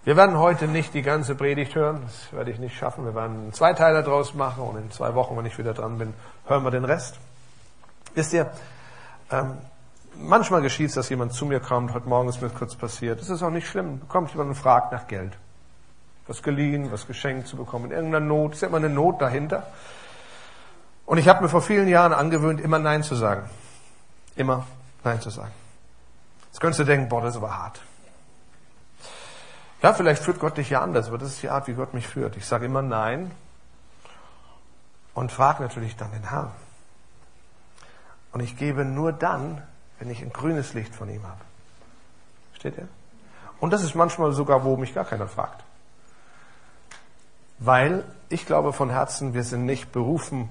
Wir werden heute nicht die ganze Predigt hören, das werde ich nicht schaffen. Wir werden einen Zweiteiler draus machen und in 2 Wochen, wenn ich wieder dran bin, hören wir den Rest. Wisst ihr, manchmal geschieht es, dass jemand zu mir kommt, heute Morgen ist mir kurz passiert. Das ist auch nicht schlimm. Kommt jemand und fragt nach Geld. Was geliehen, was geschenkt zu bekommen, in irgendeiner Not. Ist ja immer eine Not dahinter. Und ich habe mir vor vielen Jahren angewöhnt, immer Nein zu sagen. Immer Nein zu sagen. Jetzt könntest du denken, boah, das ist aber hart. Ja, vielleicht führt Gott dich ja anders, aber das ist die Art, wie Gott mich führt. Ich sage immer Nein und frage natürlich dann den Herrn. Und ich gebe nur dann, wenn ich ein grünes Licht von ihm habe. Versteht ihr? Und das ist manchmal sogar, wo mich gar keiner fragt. Weil ich glaube von Herzen, wir sind nicht berufen,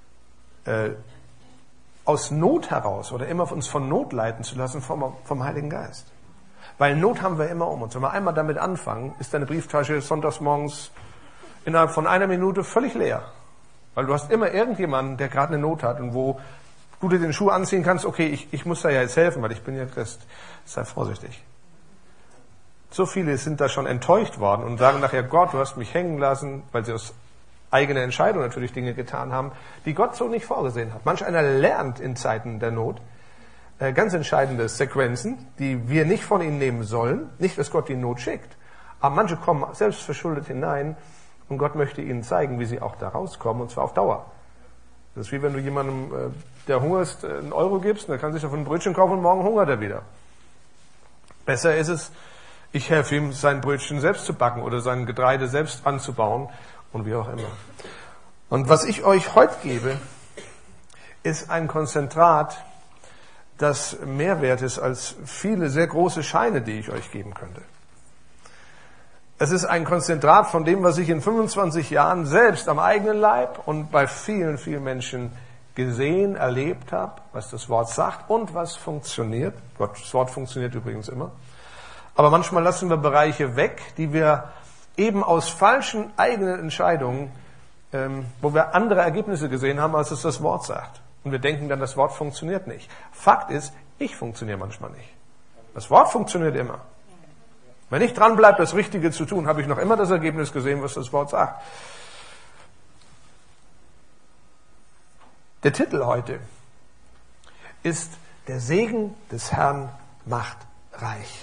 aus Not heraus oder immer uns von Not leiten zu lassen vom Heiligen Geist. Weil Not haben wir immer um uns. Wenn wir einmal damit anfangen, ist deine Brieftasche sonntags morgens innerhalb von 1 Minute völlig leer. Weil du hast immer irgendjemanden, der gerade eine Not hat und wo du dir den Schuh anziehen kannst, okay, ich muss da ja jetzt helfen, weil ich bin ja Christ. Sei vorsichtig. So viele sind da schon enttäuscht worden und sagen nachher, Gott, du hast mich hängen lassen, weil sie aus eigener Entscheidung natürlich Dinge getan haben, die Gott so nicht vorgesehen hat. Manch einer lernt in Zeiten der Not ganz entscheidende Sequenzen, die wir nicht von ihnen nehmen sollen. Nicht, dass Gott die Not schickt. Aber manche kommen selbstverschuldet hinein und Gott möchte ihnen zeigen, wie sie auch da rauskommen, und zwar auf Dauer. Das ist wie wenn du jemandem, der hungert, 1 Euro gibst, und der kann sich davon ein Brötchen kaufen und morgen hungert er wieder. Besser ist es, ich helfe ihm, sein Brötchen selbst zu backen oder sein Getreide selbst anzubauen und wie auch immer. Und was ich euch heute gebe, ist ein Konzentrat, das mehr wert ist als viele sehr große Scheine, die ich euch geben könnte. Es ist ein Konzentrat von dem, was ich in 25 Jahren selbst am eigenen Leib und bei vielen, vielen Menschen gesehen, erlebt habe, was das Wort sagt und was funktioniert. Gottes Wort funktioniert übrigens immer. Aber manchmal lassen wir Bereiche weg, die wir eben aus falschen eigenen Entscheidungen, wo wir andere Ergebnisse gesehen haben, als es das Wort sagt. Und wir denken dann, das Wort funktioniert nicht. Fakt ist, ich funktioniere manchmal nicht. Das Wort funktioniert immer. Wenn ich dran bleibe, das Richtige zu tun, habe ich noch immer das Ergebnis gesehen, was das Wort sagt. Der Titel heute ist: Der Segen des Herrn macht reich.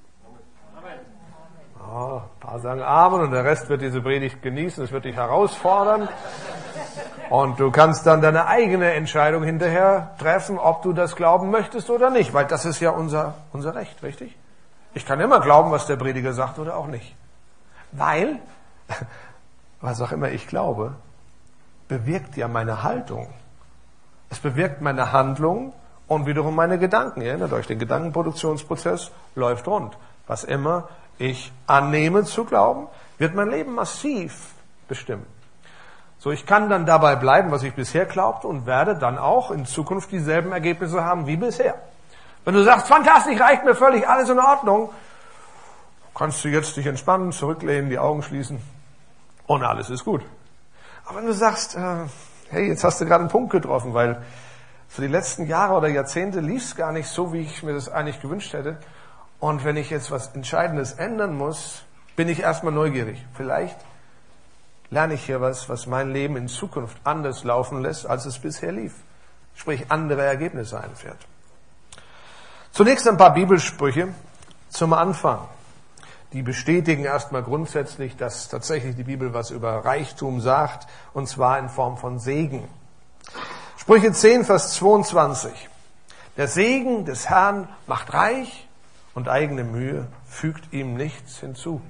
Oh, ein paar sagen Amen und der Rest wird diese Predigt genießen. Es wird dich herausfordern. Und du kannst dann deine eigene Entscheidung hinterher treffen, ob du das glauben möchtest oder nicht. Weil das ist ja unser Recht, richtig? Ich kann immer glauben, was der Prediger sagt oder auch nicht. Weil, was auch immer ich glaube, bewirkt ja meine Haltung. Es bewirkt meine Handlung und wiederum meine Gedanken. Ihr erinnert euch, der Gedankenproduktionsprozess läuft rund. Was immer ich annehme zu glauben, wird mein Leben massiv bestimmen. So, ich kann dann dabei bleiben, was ich bisher glaubte, und werde dann auch in Zukunft dieselben Ergebnisse haben wie bisher. Wenn du sagst, fantastisch, reicht mir völlig, alles in Ordnung, kannst du jetzt dich entspannen, zurücklehnen, die Augen schließen und alles ist gut. Aber wenn du sagst, hey, jetzt hast du gerade einen Punkt getroffen, weil für die letzten Jahre oder Jahrzehnte lief es gar nicht so, wie ich mir das eigentlich gewünscht hätte. Und wenn ich jetzt was Entscheidendes ändern muss, bin ich erstmal neugierig. Vielleicht lerne ich hier was mein Leben in Zukunft anders laufen lässt, als es bisher lief. Sprich, andere Ergebnisse einfährt. Zunächst ein paar Bibelsprüche zum Anfang. Die bestätigen erstmal grundsätzlich, dass tatsächlich die Bibel was über Reichtum sagt, und zwar in Form von Segen. Sprüche 10, Vers 22. Der Segen des Herrn macht reich, und eigene Mühe fügt ihm nichts hinzu.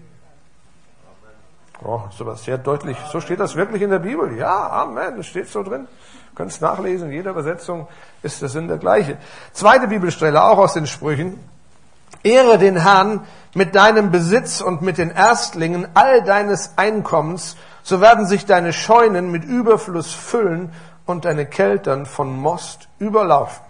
Oh, ist aber sehr deutlich. So steht das wirklich in der Bibel. Ja, Amen, das steht so drin. Ihr könnt es nachlesen, in jeder Übersetzung ist der Sinn der gleiche. Zweite Bibelstelle, auch aus den Sprüchen. Ehre den Herrn mit deinem Besitz und mit den Erstlingen all deines Einkommens, so werden sich deine Scheunen mit Überfluss füllen und deine Keltern von Most überlaufen.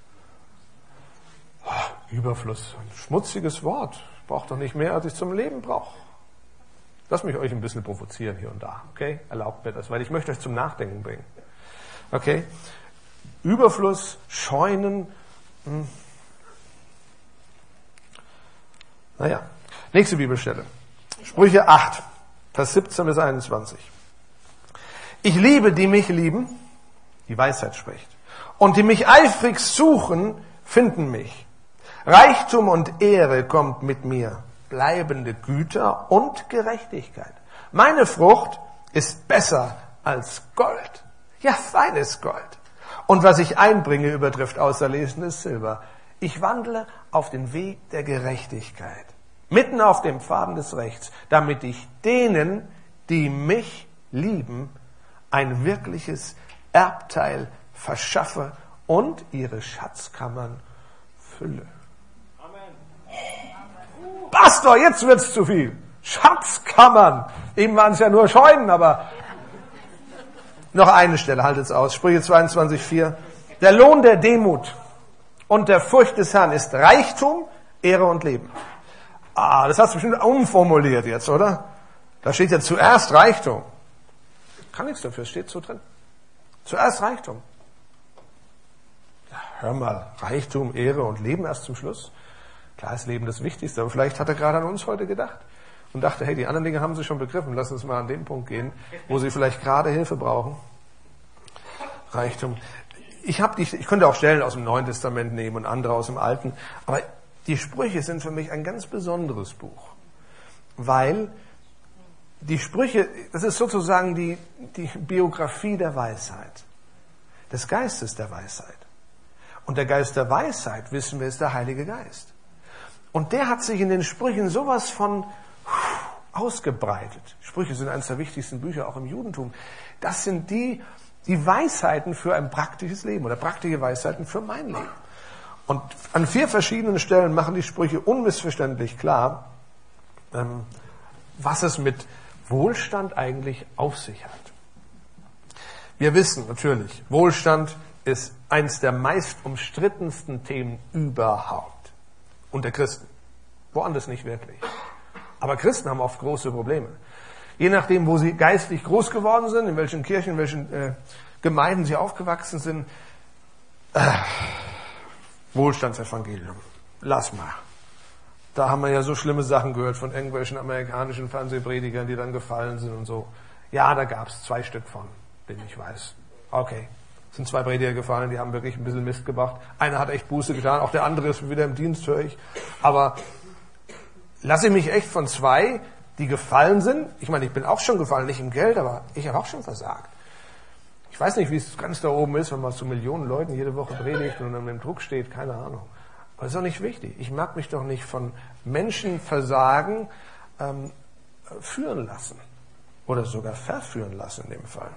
Oh, Überfluss, ein schmutziges Wort. Ich brauche doch nicht mehr, als ich zum Leben brauche. Lass mich euch ein bisschen provozieren hier und da, okay? Erlaubt mir das, weil ich möchte euch zum Nachdenken bringen. Okay? Überfluss, Scheunen. Naja, nächste Bibelstelle. Sprüche 8, Vers 17 bis 21. Ich liebe, die mich lieben, die Weisheit spricht. Und die mich eifrig suchen, finden mich. Reichtum und Ehre kommt mit mir, bleibende Güter und Gerechtigkeit. Meine Frucht ist besser als Gold. Ja, feines Gold. Und was ich einbringe, übertrifft auserlesenes Silber. Ich wandle auf den Weg der Gerechtigkeit, mitten auf dem Pfaden des Rechts, damit ich denen, die mich lieben, ein wirkliches Erbteil verschaffe und ihre Schatzkammern fülle. Amen. Pastor, jetzt wird's zu viel. Schatzkammern. Eben waren es ja nur Scheunen, aber noch eine Stelle, haltet's aus. Sprüche 22,4. Der Lohn der Demut und der Furcht des Herrn ist Reichtum, Ehre und Leben. Das hast du bestimmt umformuliert jetzt, oder? Da steht ja zuerst Reichtum. Kann nichts dafür, steht so drin. Zuerst Reichtum. Ja, hör mal, Reichtum, Ehre und Leben erst zum Schluss. Klar ist Leben das Wichtigste, aber vielleicht hat er gerade an uns heute gedacht und dachte, hey, die anderen Dinge haben sie schon begriffen. Lass uns mal an den Punkt gehen, wo sie vielleicht gerade Hilfe brauchen. Reichtum. Ich könnte auch Stellen aus dem Neuen Testament nehmen und andere aus dem Alten, aber die Sprüche sind für mich ein ganz besonderes Buch, weil die Sprüche, das ist sozusagen die Biografie der Weisheit, des Geistes der Weisheit. Und der Geist der Weisheit, wissen wir, ist der Heilige Geist. Und der hat sich in den Sprüchen sowas von ausgebreitet. Sprüche sind eines der wichtigsten Bücher, auch im Judentum. Das sind die Weisheiten für ein praktisches Leben oder praktische Weisheiten für mein Leben. Und an 4 verschiedenen Stellen machen die Sprüche unmissverständlich klar, was es mit Wohlstand eigentlich auf sich hat. Wir wissen natürlich, Wohlstand ist eines der meist umstrittensten Themen überhaupt. Unter Christen. Woanders nicht wirklich. Aber Christen haben oft große Probleme. Je nachdem, wo sie geistlich groß geworden sind, in welchen Kirchen, in welchen Gemeinden sie aufgewachsen sind. Wohlstandsevangelium. Lass mal. Da haben wir ja so schlimme Sachen gehört von irgendwelchen amerikanischen Fernsehpredigern, die dann gefallen sind und so. Ja, da gab es 2 Stück von, denen ich weiß. Okay. Es sind 2 Prediger gefallen, die haben wirklich ein bisschen Mist gebracht. Einer hat echt Buße getan, auch der andere ist wieder im Dienst, höre ich. Aber lasse ich mich echt von 2, die gefallen sind. Ich meine, ich bin auch schon gefallen, nicht im Geld, aber ich habe auch schon versagt. Ich weiß nicht, wie es ganz da oben ist, wenn man zu Millionen Leuten jede Woche predigt und unter dem Druck steht, keine Ahnung. Aber das ist auch nicht wichtig. Ich mag mich doch nicht von Menschenversagen führen lassen. Oder sogar verführen lassen in dem Fall.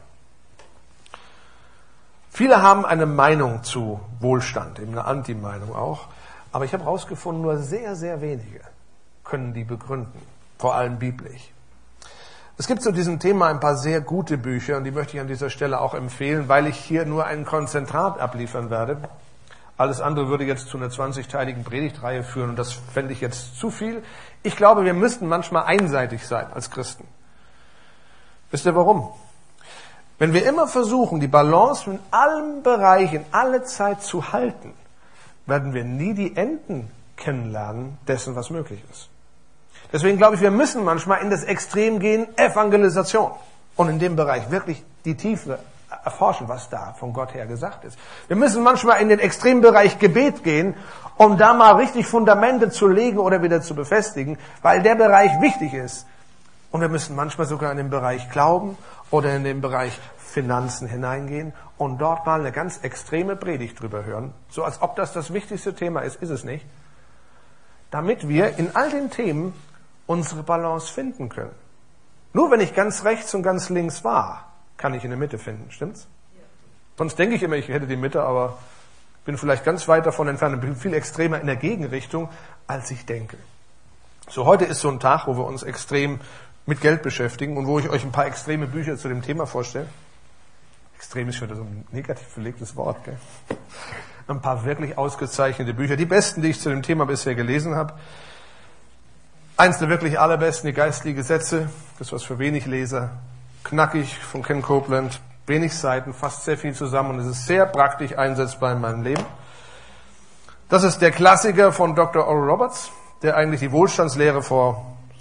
Viele haben eine Meinung zu Wohlstand, eben eine Anti-Meinung auch. Aber ich habe herausgefunden, nur sehr, sehr wenige können die begründen. Vor allem biblisch. Es gibt zu diesem Thema ein paar sehr gute Bücher und die möchte ich an dieser Stelle auch empfehlen, weil ich hier nur ein Konzentrat abliefern werde. Alles andere würde jetzt zu einer 20-teiligen Predigtreihe führen und das fände ich jetzt zu viel. Ich glaube, wir müssten manchmal einseitig sein als Christen. Wisst ihr warum? Wenn wir immer versuchen, die Balance in allen Bereichen, alle Zeit zu halten, werden wir nie die Enden kennenlernen dessen, was möglich ist. Deswegen glaube ich, wir müssen manchmal in das Extrem gehen, Evangelisation. Und in dem Bereich wirklich die Tiefe erforschen, was da von Gott her gesagt ist. Wir müssen manchmal in den Extrembereich Gebet gehen, um da mal richtig Fundamente zu legen oder wieder zu befestigen, weil der Bereich wichtig ist. Und wir müssen manchmal sogar in den Bereich Glauben oder in den Bereich Finanzen hineingehen und dort mal eine ganz extreme Predigt drüber hören, so als ob das wichtigste Thema ist es nicht, damit wir in all den Themen unsere Balance finden können. Nur wenn ich ganz rechts und ganz links war, kann ich in der Mitte finden, stimmt's? Sonst denke ich immer, ich hätte die Mitte, aber bin vielleicht ganz weit davon entfernt und bin viel extremer in der Gegenrichtung, als ich denke. So, heute ist so ein Tag, wo wir uns extrem mit Geld beschäftigen und wo ich euch ein paar extreme Bücher zu dem Thema vorstelle. Extrem ist schon so ein negativ belegtes Wort, gell? Ein paar wirklich ausgezeichnete Bücher, die besten, die ich zu dem Thema bisher gelesen habe. Eins der wirklich allerbesten, die geistlichen Gesetze, das was für wenig Leser, knackig von Ken Copeland, wenig Seiten, fasst sehr viel zusammen und es ist sehr praktisch einsetzbar in meinem Leben. Das ist der Klassiker von Dr. Oral Roberts, der eigentlich die Wohlstandslehre vor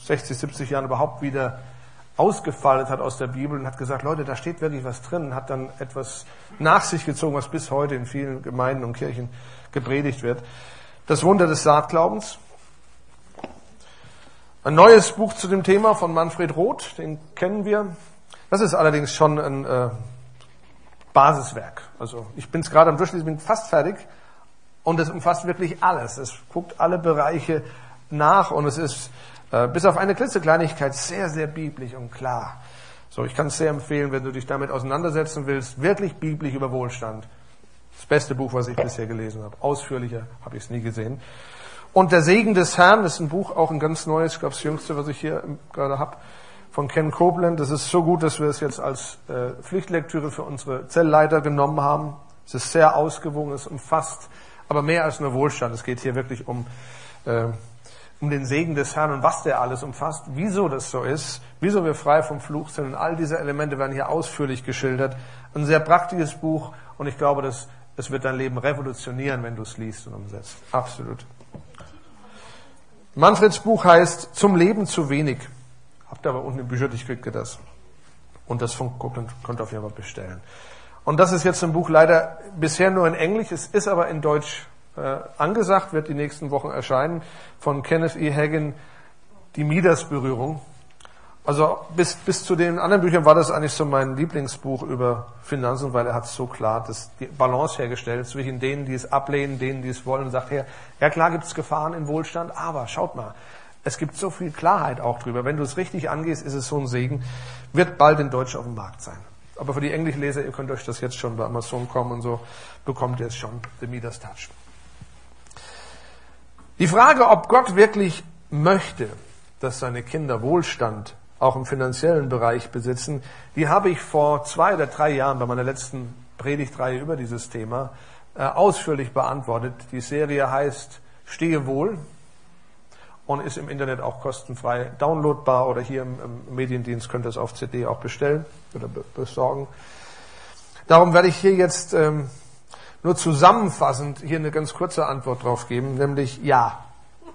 60, 70 Jahren überhaupt wieder ausgefaltet hat aus der Bibel und hat gesagt, Leute, da steht wirklich was drin, hat dann etwas nach sich gezogen, was bis heute in vielen Gemeinden und Kirchen gepredigt wird. Das Wunder des Saatglaubens. Ein neues Buch zu dem Thema von Manfred Roth, den kennen wir. Das ist allerdings schon ein Basiswerk. Also ich bin es gerade am Durchlesen, bin fast fertig und es umfasst wirklich alles. Es guckt alle Bereiche nach und es ist bis auf eine klitzekleinigkeit sehr, sehr biblisch und klar. So, ich kann es sehr empfehlen, wenn du dich damit auseinandersetzen willst, wirklich biblisch über Wohlstand. Das beste Buch, was ich bisher gelesen habe. Ausführlicher habe ich es nie gesehen. Und Der Segen des Herrn ist ein Buch, auch ein ganz neues, ich glaube das jüngste, was ich hier gerade habe, von Ken Copeland. Das ist so gut, dass wir es jetzt als Pflichtlektüre für unsere Zellleiter genommen haben. Es ist sehr ausgewogen, es umfasst aber mehr als nur Wohlstand. Es geht hier wirklich um den Segen des Herrn und was der alles umfasst, wieso das so ist, wieso wir frei vom Fluch sind. Und all diese Elemente werden hier ausführlich geschildert. Ein sehr praktisches Buch und ich glaube, es wird dein Leben revolutionieren, wenn du es liest und umsetzt. Absolut. Manfreds Buch heißt Zum Leben zu wenig. Habt ihr aber unten im Büchertisch, kriegt ihr das. Und das von Copeland könnt ihr auf jeden Fall bestellen. Und das ist jetzt ein Buch leider bisher nur in Englisch, es ist aber in Deutsch angesagt, wird die nächsten Wochen erscheinen, von Kenneth E. Hagin, die Midas-Berührung. Also bis zu den anderen Büchern war das eigentlich so mein Lieblingsbuch über Finanzen, weil er hat so klar die Balance hergestellt zwischen denen, die es ablehnen, denen, die es wollen, und sagt, ja klar gibt es Gefahren in Wohlstand, aber schaut mal, es gibt so viel Klarheit auch drüber. Wenn du es richtig angehst, ist es so ein Segen, wird bald in Deutsch auf dem Markt sein. Aber für die Englischleser, ihr könnt euch das jetzt schon bei Amazon kommen und so, bekommt ihr es schon, The Midas Touch. Die Frage, ob Gott wirklich möchte, dass seine Kinder Wohlstand auch im finanziellen Bereich besitzen, die habe ich vor 2 oder 3 Jahren bei meiner letzten Predigtreihe über dieses Thema ausführlich beantwortet. Die Serie heißt Stehe wohl und ist im Internet auch kostenfrei downloadbar oder hier im Mediendienst könnt ihr es auf CD auch bestellen oder besorgen. Darum werde ich hier jetzt nur zusammenfassend hier eine ganz kurze Antwort drauf geben, nämlich ja.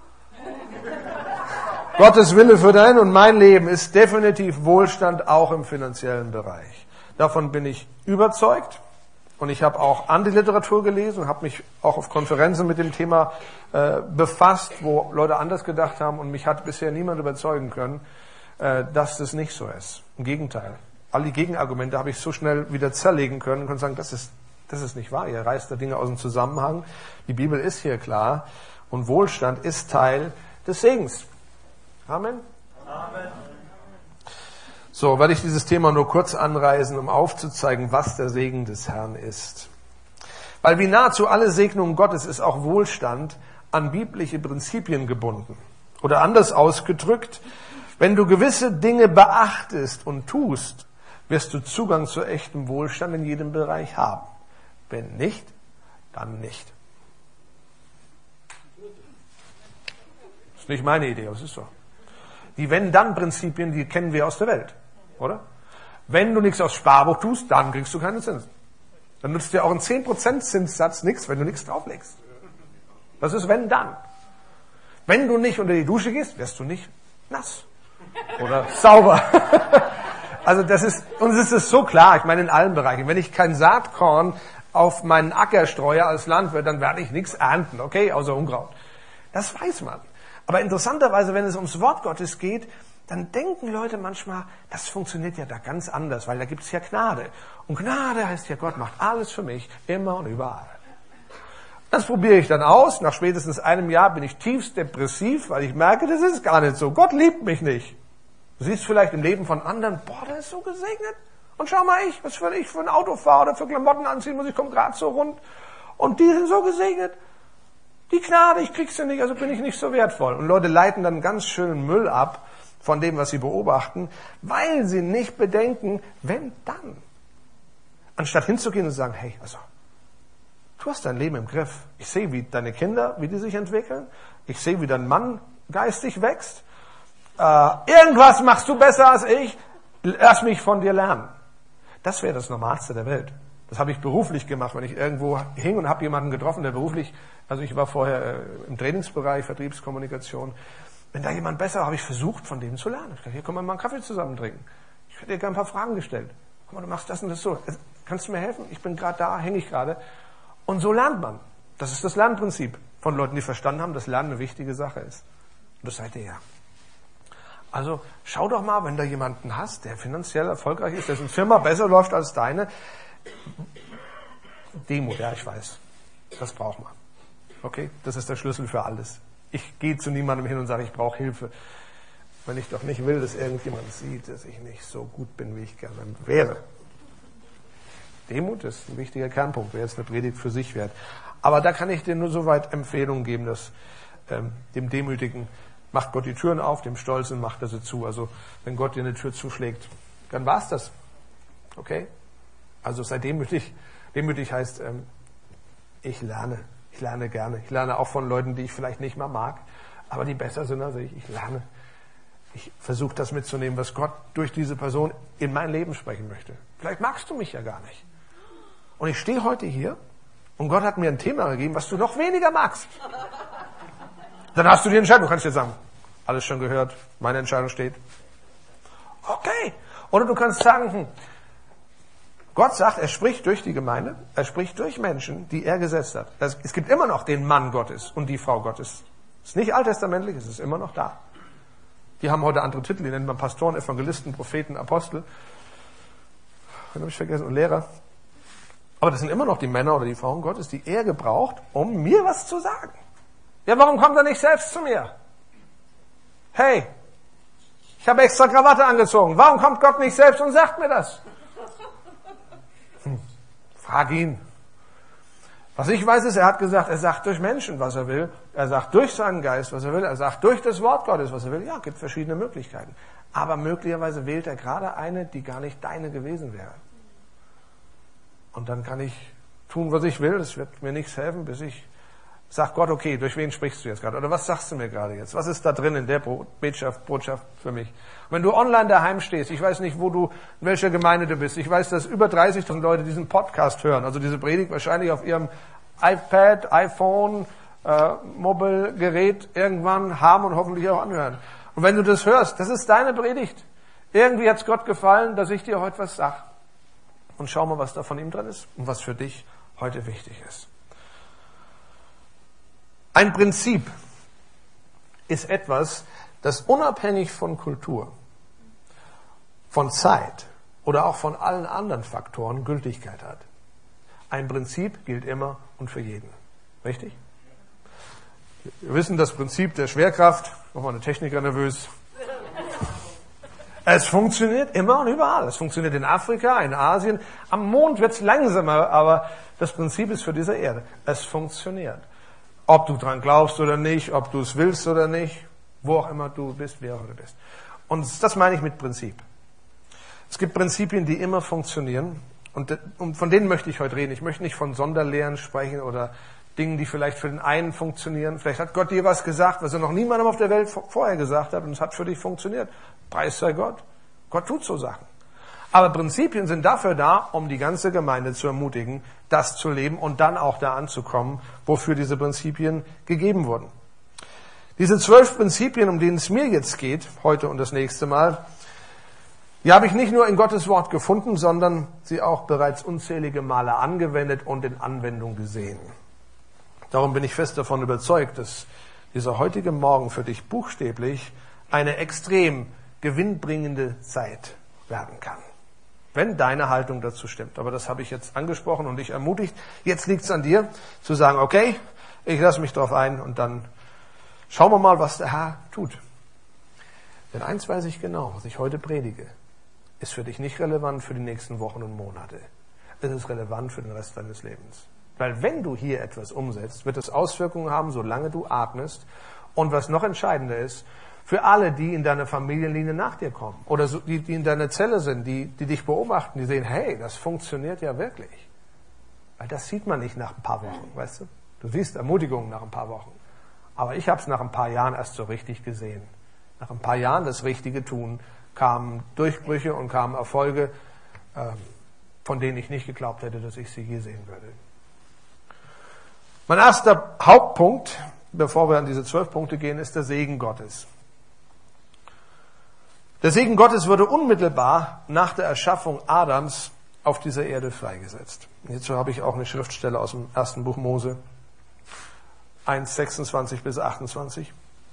Gottes Wille für dein und mein Leben ist definitiv Wohlstand auch im finanziellen Bereich. Davon bin ich überzeugt und ich habe auch Antiliteratur gelesen und habe mich auch auf Konferenzen mit dem Thema befasst, wo Leute anders gedacht haben und mich hat bisher niemand überzeugen können, dass das nicht so ist. Im Gegenteil. All die Gegenargumente habe ich so schnell wieder zerlegen können und kann sagen, das ist nicht wahr. Ihr reißt da Dinge aus dem Zusammenhang. Die Bibel ist hier klar und Wohlstand ist Teil des Segens. Amen. Amen. So, werde ich dieses Thema nur kurz anreißen, um aufzuzeigen, was der Segen des Herrn ist. Weil wie nahezu alle Segnungen Gottes ist auch Wohlstand an biblische Prinzipien gebunden. Oder anders ausgedrückt, wenn du gewisse Dinge beachtest und tust, wirst du Zugang zu echtem Wohlstand in jedem Bereich haben. Wenn nicht, dann nicht. Das ist nicht meine Idee, aber es ist so. Die Wenn-Dann-Prinzipien, die kennen wir aus der Welt, oder? Wenn du nichts aufs Sparbuch tust, dann kriegst du keine Zinsen. Dann nützt dir auch ein 10% Zinssatz nichts, wenn du nichts drauflegst. Das ist Wenn-Dann. Wenn du nicht unter die Dusche gehst, wirst du nicht nass oder sauber. Also uns ist es so klar, ich meine in allen Bereichen, wenn ich kein Saatkorn auf meinen Acker streue als Landwirt, dann werde ich nichts ernten, okay, außer Unkraut. Das weiß man. Aber interessanterweise, wenn es ums Wort Gottes geht, dann denken Leute manchmal, das funktioniert ja da ganz anders, weil da gibt es ja Gnade. Und Gnade heißt ja, Gott macht alles für mich, immer und überall. Das probiere ich dann aus. Nach spätestens einem Jahr bin ich tiefst depressiv, weil ich merke, das ist gar nicht so. Gott liebt mich nicht. Du siehst vielleicht im Leben von anderen, boah, der ist so gesegnet. Und schau mal was ich für ein Auto fahre oder für Klamotten anziehen muss, ich komme gerade so rund. Und die sind so gesegnet. Die Gnade, ich krieg sie nicht, also bin ich nicht so wertvoll. Und Leute leiten dann ganz schönen Müll ab von dem, was sie beobachten, weil sie nicht bedenken, wenn dann. Anstatt hinzugehen und zu sagen, hey, also, du hast dein Leben im Griff. Ich sehe, wie deine Kinder, wie die sich entwickeln. Ich sehe, wie dein Mann geistig wächst. Irgendwas machst du besser als ich. Lass mich von dir lernen. Das wäre das Normalste der Welt. Das habe ich beruflich gemacht, wenn ich irgendwo hing und habe jemanden getroffen, der beruflich, also ich war vorher im Trainingsbereich, Vertriebskommunikation, Wenn da jemand besser, habe ich versucht, von dem zu lernen. Ich dachte, hier können wir mal einen Kaffee zusammen trinken. Ich hätte dir gerne ein paar Fragen gestellt. Guck mal, du machst das und das so. Kannst du mir helfen? Ich bin gerade da, hänge ich gerade. Und so lernt man. Das ist das Lernprinzip von Leuten, die verstanden haben, dass Lernen eine wichtige Sache ist. Und das seid ihr ja. Also schau doch mal, wenn du jemanden hast, der finanziell erfolgreich ist, dessen Firma besser läuft als deine. Demut, ja, ich weiß. Das braucht man. Okay? Das ist der Schlüssel für alles. Ich gehe zu niemandem hin und sage, ich brauche Hilfe. Wenn ich doch nicht will, dass irgendjemand sieht, dass ich nicht so gut bin, wie ich gerne wäre. Demut ist ein wichtiger Kernpunkt, wäre jetzt eine Predigt für sich wert. Aber da kann ich dir nur so weit Empfehlungen geben, dass dem Demütigen macht Gott die Türen auf, dem Stolzen macht er sie zu. Also wenn Gott dir eine Tür zuschlägt, dann war's das. Okay? Also sei demütig. Demütig heißt, ich lerne. Ich lerne gerne. Ich lerne auch von Leuten, die ich vielleicht nicht mal mag, aber die besser sind als ich. Ich lerne. Ich versuche das mitzunehmen, was Gott durch diese Person in mein Leben sprechen möchte. Vielleicht magst du mich ja gar nicht. Und ich stehe heute hier und Gott hat mir ein Thema gegeben, was du noch weniger magst. Dann hast du die Entscheidung. Du kannst dir sagen, alles schon gehört, meine Entscheidung steht. Okay. Oder du kannst sagen, Gott sagt, er spricht durch die Gemeinde, er spricht durch Menschen, die er gesetzt hat. Es gibt immer noch den Mann Gottes und die Frau Gottes. Es ist nicht alttestamentlich, es ist immer noch da. Die haben heute andere Titel, die nennt man Pastoren, Evangelisten, Propheten, Apostel. Den habe ich vergessen, und Lehrer. Aber das sind immer noch die Männer oder die Frauen Gottes, die er gebraucht, um mir was zu sagen. Ja, warum kommt er nicht selbst zu mir? Hey, ich habe extra Krawatte angezogen. Warum kommt Gott nicht selbst und sagt mir das? Frag ihn. Was ich weiß ist, er hat gesagt, er sagt durch Menschen, was er will. Er sagt durch seinen Geist, was er will. Er sagt durch das Wort Gottes, was er will. Ja, gibt verschiedene Möglichkeiten. Aber möglicherweise wählt er gerade eine, die gar nicht deine gewesen wäre. Und dann kann ich tun, was ich will. Es wird mir nichts helfen, bis ich sage, Gott, okay, durch wen sprichst du jetzt gerade? Oder was sagst du mir gerade jetzt? Was ist da drin in der Botschaft für mich? Und wenn du online daheim stehst, ich weiß nicht, in welcher Gemeinde du bist. Ich weiß, dass über 30.000 Leute diesen Podcast hören. Also diese Predigt wahrscheinlich auf ihrem iPad, iPhone, Mobilgerät irgendwann haben und hoffentlich auch anhören. Und wenn du das hörst, das ist deine Predigt. Irgendwie hat's Gott gefallen, dass ich dir heute was sag. Und schau mal, was da von ihm drin ist und was für dich heute wichtig ist. Ein Prinzip ist etwas, das unabhängig von Kultur, von Zeit oder auch von allen anderen Faktoren Gültigkeit hat. Ein Prinzip gilt immer und für jeden. Richtig? Wir wissen das Prinzip der Schwerkraft. Nochmal eine Techniker nervös. Es funktioniert immer und überall. Es funktioniert in Afrika, in Asien. Am Mond wird es langsamer, aber das Prinzip ist für diese Erde. Es funktioniert. Ob du dran glaubst oder nicht, ob du es willst oder nicht, wo auch immer du bist, wer auch immer du bist. Und das meine ich mit Prinzip. Es gibt Prinzipien, die immer funktionieren und von denen möchte ich heute reden. Ich möchte nicht von Sonderlehren sprechen oder Dingen, die vielleicht für den einen funktionieren. Vielleicht hat Gott dir was gesagt, was er noch niemandem auf der Welt vorher gesagt hat und es hat für dich funktioniert. Preis sei Gott. Gott tut so Sachen. Aber Prinzipien sind dafür da, um die ganze Gemeinde zu ermutigen, das zu leben und dann auch da anzukommen, wofür diese Prinzipien gegeben wurden. Diese 12 Prinzipien, um denen es mir jetzt geht, heute und das nächste Mal, die habe ich nicht nur in Gottes Wort gefunden, sondern sie auch bereits unzählige Male angewendet und in Anwendung gesehen. Darum bin ich fest davon überzeugt, dass dieser heutige Morgen für dich buchstäblich eine extrem gewinnbringende Zeit werden kann. Wenn deine Haltung dazu stimmt. Aber das habe ich jetzt angesprochen und dich ermutigt. Jetzt liegt es an dir, zu sagen, okay, ich lasse mich drauf ein und dann schauen wir mal, was der Herr tut. Denn eins weiß ich genau, was ich heute predige, ist für dich nicht relevant für die nächsten Wochen und Monate. Es ist relevant für den Rest deines Lebens. Weil wenn du hier etwas umsetzt, wird es Auswirkungen haben, solange du atmest. Und was noch entscheidender ist, für alle, die in deiner Familienlinie nach dir kommen oder die in deiner Zelle sind, die dich beobachten, die sehen, hey, das funktioniert ja wirklich. Weil das sieht man nicht nach ein paar Wochen, weißt du? Du siehst Ermutigungen nach ein paar Wochen. Aber ich habe es nach ein paar Jahren erst so richtig gesehen. Nach ein paar Jahren das Richtige tun, kamen Durchbrüche und kamen Erfolge, von denen ich nicht geglaubt hätte, dass ich sie je sehen würde. Mein erster Hauptpunkt, bevor wir an diese 12 Punkte gehen, ist der Segen Gottes. Der Segen Gottes wurde unmittelbar nach der Erschaffung Adams auf dieser Erde freigesetzt. Hierzu habe ich auch eine Schriftstelle aus dem 1. Buch Mose 1, 26 bis 28.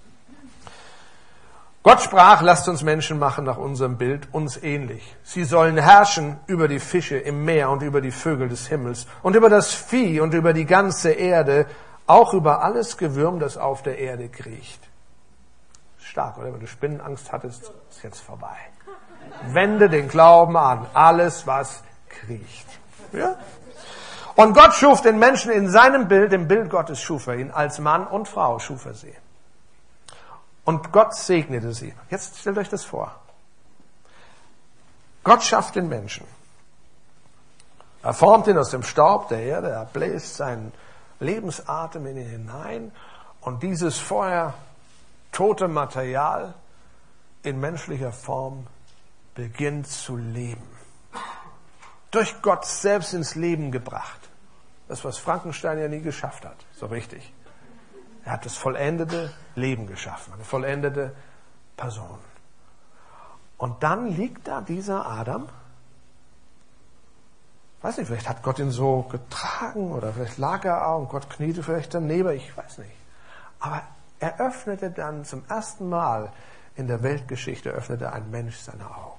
Gott sprach, lasst uns Menschen machen nach unserem Bild, uns ähnlich. Sie sollen herrschen über die Fische im Meer und über die Vögel des Himmels und über das Vieh und über die ganze Erde, auch über alles Gewürm, das auf der Erde kriecht. Stark, oder? Wenn du Spinnenangst hattest, ist jetzt vorbei. Wende den Glauben an. Alles, was kriecht. Ja? Und Gott schuf den Menschen in seinem Bild, im Bild Gottes schuf er ihn. Als Mann und Frau schuf er sie. Und Gott segnete sie. Jetzt stellt euch das vor. Gott schafft den Menschen. Er formt ihn aus dem Staub der Erde. Er bläst seinen Lebensatem in ihn hinein. Und dieses vorher tote Material in menschlicher Form beginnt zu leben. Durch Gott selbst ins Leben gebracht. Das, was Frankenstein ja nie geschafft hat. So richtig. Er hat das vollendete Leben geschaffen. Eine vollendete Person. Und dann liegt da dieser Adam. Weiß nicht, vielleicht hat Gott ihn so getragen oder vielleicht lag er auch und Gott kniete vielleicht daneben. Ich weiß nicht. Aber er öffnete dann zum ersten Mal in der Weltgeschichte, öffnete ein Mensch seine Augen.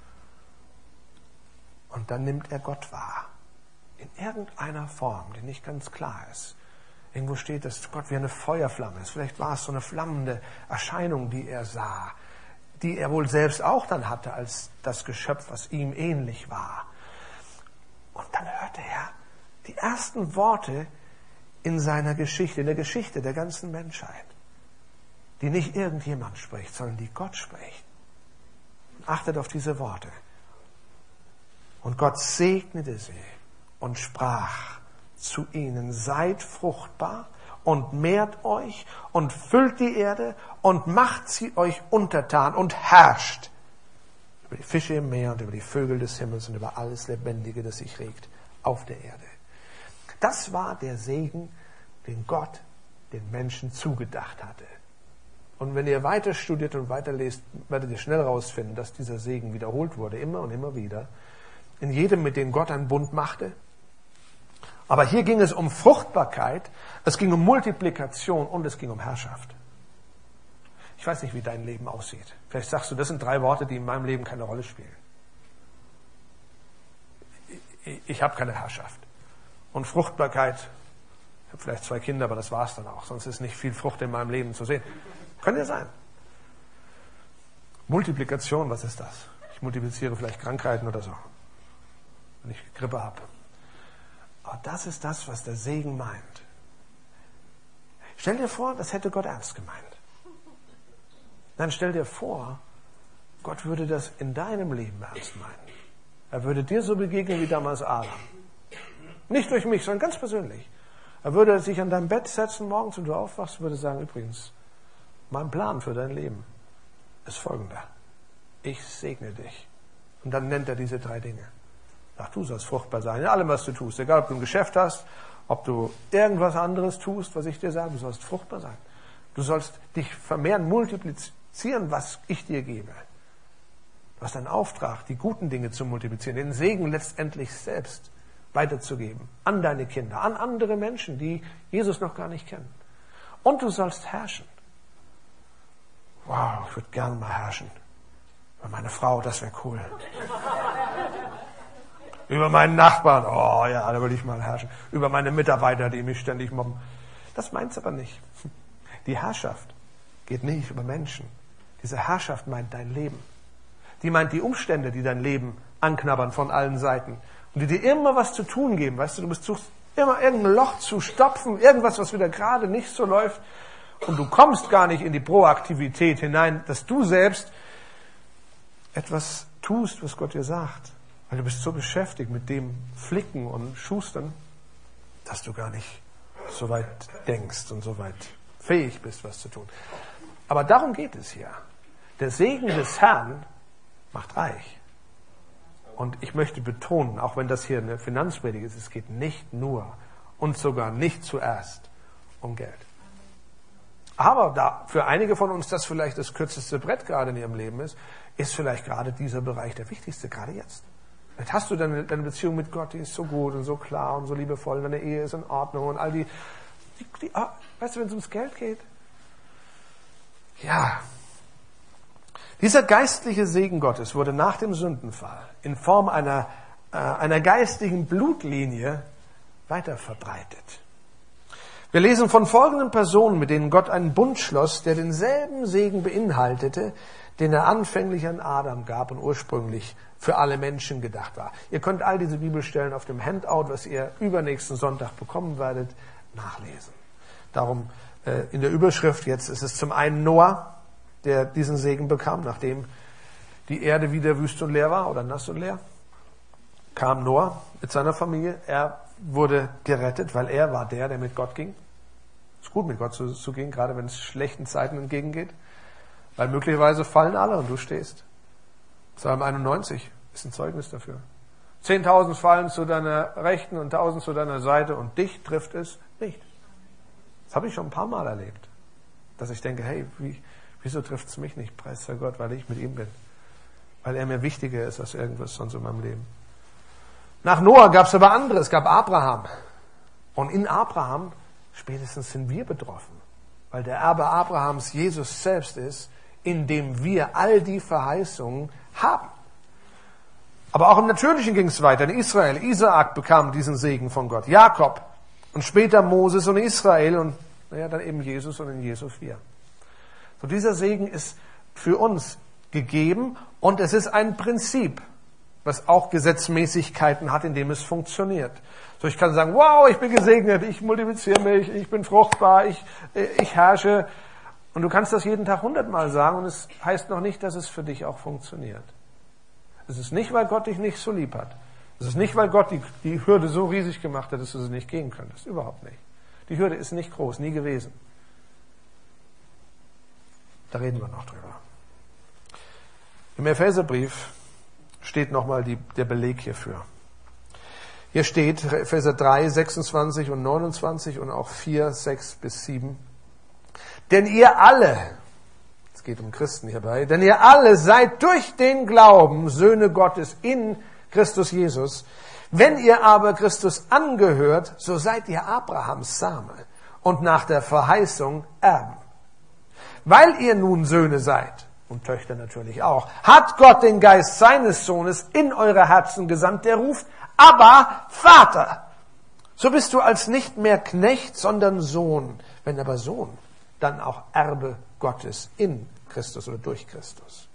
Und dann nimmt er Gott wahr. In irgendeiner Form, die nicht ganz klar ist. Irgendwo steht, dass Gott wie eine Feuerflamme ist. Vielleicht war es so eine flammende Erscheinung, die er sah. Die er wohl selbst auch dann hatte als das Geschöpf, was ihm ähnlich war. Und dann hörte er die ersten Worte in seiner Geschichte, in der Geschichte der ganzen Menschheit. Die nicht irgendjemand spricht, sondern die Gott spricht. Achtet auf diese Worte. Und Gott segnete sie und sprach zu ihnen, seid fruchtbar und mehrt euch und füllt die Erde und macht sie euch untertan und herrscht über die Fische im Meer und über die Vögel des Himmels und über alles Lebendige, das sich regt auf der Erde. Das war der Segen, den Gott den Menschen zugedacht hatte. Und wenn ihr weiter studiert und weiter lest, werdet ihr schnell herausfinden, dass dieser Segen wiederholt wurde, immer und immer wieder. In jedem, mit dem Gott einen Bund machte. Aber hier ging es um Fruchtbarkeit, es ging um Multiplikation und es ging um Herrschaft. Ich weiß nicht, wie dein Leben aussieht. Vielleicht sagst du, das sind 3 Worte, die in meinem Leben keine Rolle spielen. Ich habe keine Herrschaft. Und Fruchtbarkeit, ich habe vielleicht 2 Kinder, aber das war's dann auch. Sonst ist nicht viel Frucht in meinem Leben zu sehen. Könnte ja sein. Multiplikation, was ist das? Ich multipliziere vielleicht Krankheiten oder so, wenn ich Grippe habe. Aber das ist das, was der Segen meint. Stell dir vor, das hätte Gott ernst gemeint. Dann stell dir vor, Gott würde das in deinem Leben ernst meinen. Er würde dir so begegnen wie damals Adam. Nicht durch mich, sondern ganz persönlich. Er würde sich an dein Bett setzen morgens, wenn du aufwachst, und würde sagen, übrigens, mein Plan für dein Leben ist folgender. Ich segne dich. Und dann nennt er diese 3 Dinge. Ach, du sollst fruchtbar sein in allem, was du tust. Egal, ob du ein Geschäft hast, ob du irgendwas anderes tust, was ich dir sage, du sollst fruchtbar sein. Du sollst dich vermehren, multiplizieren, was ich dir gebe. Du hast einen Auftrag, die guten Dinge zu multiplizieren, den Segen letztendlich selbst weiterzugeben. An deine Kinder, an andere Menschen, die Jesus noch gar nicht kennen. Und du sollst herrschen. Wow, ich würde gerne mal herrschen. Über meine Frau, das wäre cool. Über meinen Nachbarn, oh ja, da will ich mal herrschen. Über meine Mitarbeiter, die mich ständig mobben. Das meint's aber nicht. Die Herrschaft geht nicht über Menschen. Diese Herrschaft meint dein Leben. Die meint die Umstände, die dein Leben anknabbern von allen Seiten. Und die dir immer was zu tun geben. Weißt du, du suchst immer irgendein Loch zu stopfen, irgendwas, was wieder gerade nicht so läuft. Und du kommst gar nicht in die Proaktivität hinein, dass du selbst etwas tust, was Gott dir sagt. Weil du bist so beschäftigt mit dem Flicken und Schustern, dass du gar nicht so weit denkst und so weit fähig bist, was zu tun. Aber darum geht es hier. Der Segen des Herrn macht reich. Und ich möchte betonen, auch wenn das hier eine Finanzpredigt ist, es geht nicht nur und sogar nicht zuerst um Geld. Aber für einige von uns das vielleicht das kürzeste Brett gerade in ihrem Leben ist vielleicht gerade dieser Bereich der wichtigste, gerade jetzt. Vielleicht hast du deine Beziehung mit Gott, die ist so gut und so klar und so liebevoll, deine Ehe ist in Ordnung und all die weißt du, wenn es ums Geld geht? Ja. Dieser geistliche Segen Gottes wurde nach dem Sündenfall in Form einer geistigen Blutlinie weiter verbreitet. Wir lesen von folgenden Personen, mit denen Gott einen Bund schloss, der denselben Segen beinhaltete, den er anfänglich an Adam gab und ursprünglich für alle Menschen gedacht war. Ihr könnt all diese Bibelstellen auf dem Handout, was ihr übernächsten Sonntag bekommen werdet, nachlesen. Darum in der Überschrift jetzt ist es zum einen Noah, der diesen Segen bekam, nachdem die Erde wieder wüst und leer war oder nass und leer. Kam Noah mit seiner Familie. Er wurde gerettet, weil er war der mit Gott ging. Es ist gut, mit Gott zu gehen, gerade wenn es schlechten Zeiten entgegengeht. Weil möglicherweise fallen alle und du stehst. Psalm 91 ist ein Zeugnis dafür. 10.000 fallen zu deiner Rechten und 1.000 zu deiner Seite und dich trifft es nicht. Das habe ich schon ein paar Mal erlebt. Dass ich denke, hey, wieso trifft es mich nicht? Preis sei Gott, weil ich mit ihm bin. Weil er mir wichtiger ist als irgendwas sonst in meinem Leben. Nach Noah gab es aber andere. Es gab Abraham. Und in Abraham spätestens sind wir betroffen. Weil der Erbe Abrahams Jesus selbst ist, in dem wir all die Verheißungen haben. Aber auch im Natürlichen ging es weiter. In Israel, Isaak bekam diesen Segen von Gott. Jakob und später Moses und Israel und dann eben Jesus und in Jesus wir. So, dieser Segen ist für uns gegeben und es ist ein Prinzip, was auch Gesetzmäßigkeiten hat, in dem es funktioniert. So, ich kann sagen, wow, ich bin gesegnet, ich multipliziere mich, ich bin fruchtbar, ich herrsche. Und du kannst das jeden Tag 100-mal sagen und es heißt noch nicht, dass es für dich auch funktioniert. Es ist nicht, weil Gott dich nicht so lieb hat. Es ist nicht, weil Gott die Hürde so riesig gemacht hat, dass du sie nicht gehen könntest. Überhaupt nicht. Die Hürde ist nicht groß, nie gewesen. Da reden wir noch drüber. Im Epheserbrief steht nochmal der Beleg hierfür. Hier steht Epheser 3, 26 und 29 und auch 4, 6 bis 7. Denn ihr alle, es geht um Christen hierbei, denn ihr alle seid durch den Glauben Söhne Gottes in Christus Jesus. Wenn ihr aber Christus angehört, so seid ihr Abrahams Same und nach der Verheißung Erben. Weil ihr nun Söhne seid, und Töchter natürlich auch, hat Gott den Geist seines Sohnes in eure Herzen gesandt, der ruft, aber Vater. So bist du als nicht mehr Knecht, sondern Sohn. Wenn aber Sohn, dann auch Erbe Gottes in Christus oder durch Christus.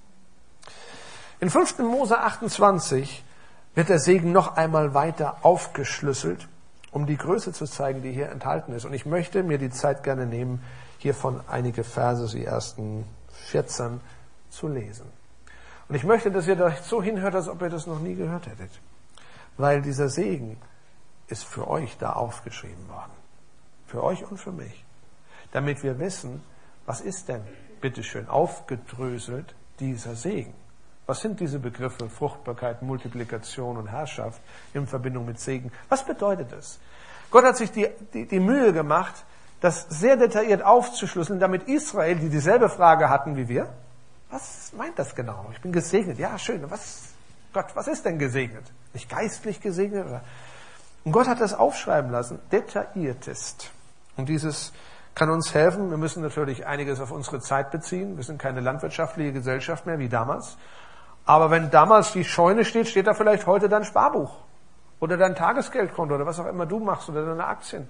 In 5. Mose 28 wird der Segen noch einmal weiter aufgeschlüsselt, um die Größe zu zeigen, die hier enthalten ist. Und ich möchte mir die Zeit gerne nehmen, hiervon einige Verse, die ersten 14, zu lesen. Und ich möchte, dass ihr da so hinhört, als ob ihr das noch nie gehört hättet. Weil dieser Segen ist für euch da aufgeschrieben worden. Für euch und für mich. Damit wir wissen, was ist denn, bitteschön, aufgedröselt dieser Segen? Was sind diese Begriffe Fruchtbarkeit, Multiplikation und Herrschaft in Verbindung mit Segen? Was bedeutet das? Gott hat sich die Mühe gemacht, das sehr detailliert aufzuschlüsseln, damit Israel, die dieselbe Frage hatten wie wir, was meint das genau? Ich bin gesegnet. Ja, schön. Was ist denn gesegnet? Nicht geistlich gesegnet? Oder? Und Gott hat das aufschreiben lassen, detailliertest. Und dieses kann uns helfen. Wir müssen natürlich einiges auf unsere Zeit beziehen. Wir sind keine landwirtschaftliche Gesellschaft mehr wie damals. Aber wenn damals die Scheune steht, steht da vielleicht heute dein Sparbuch oder dein Tagesgeldkonto oder was auch immer du machst oder deine Aktien.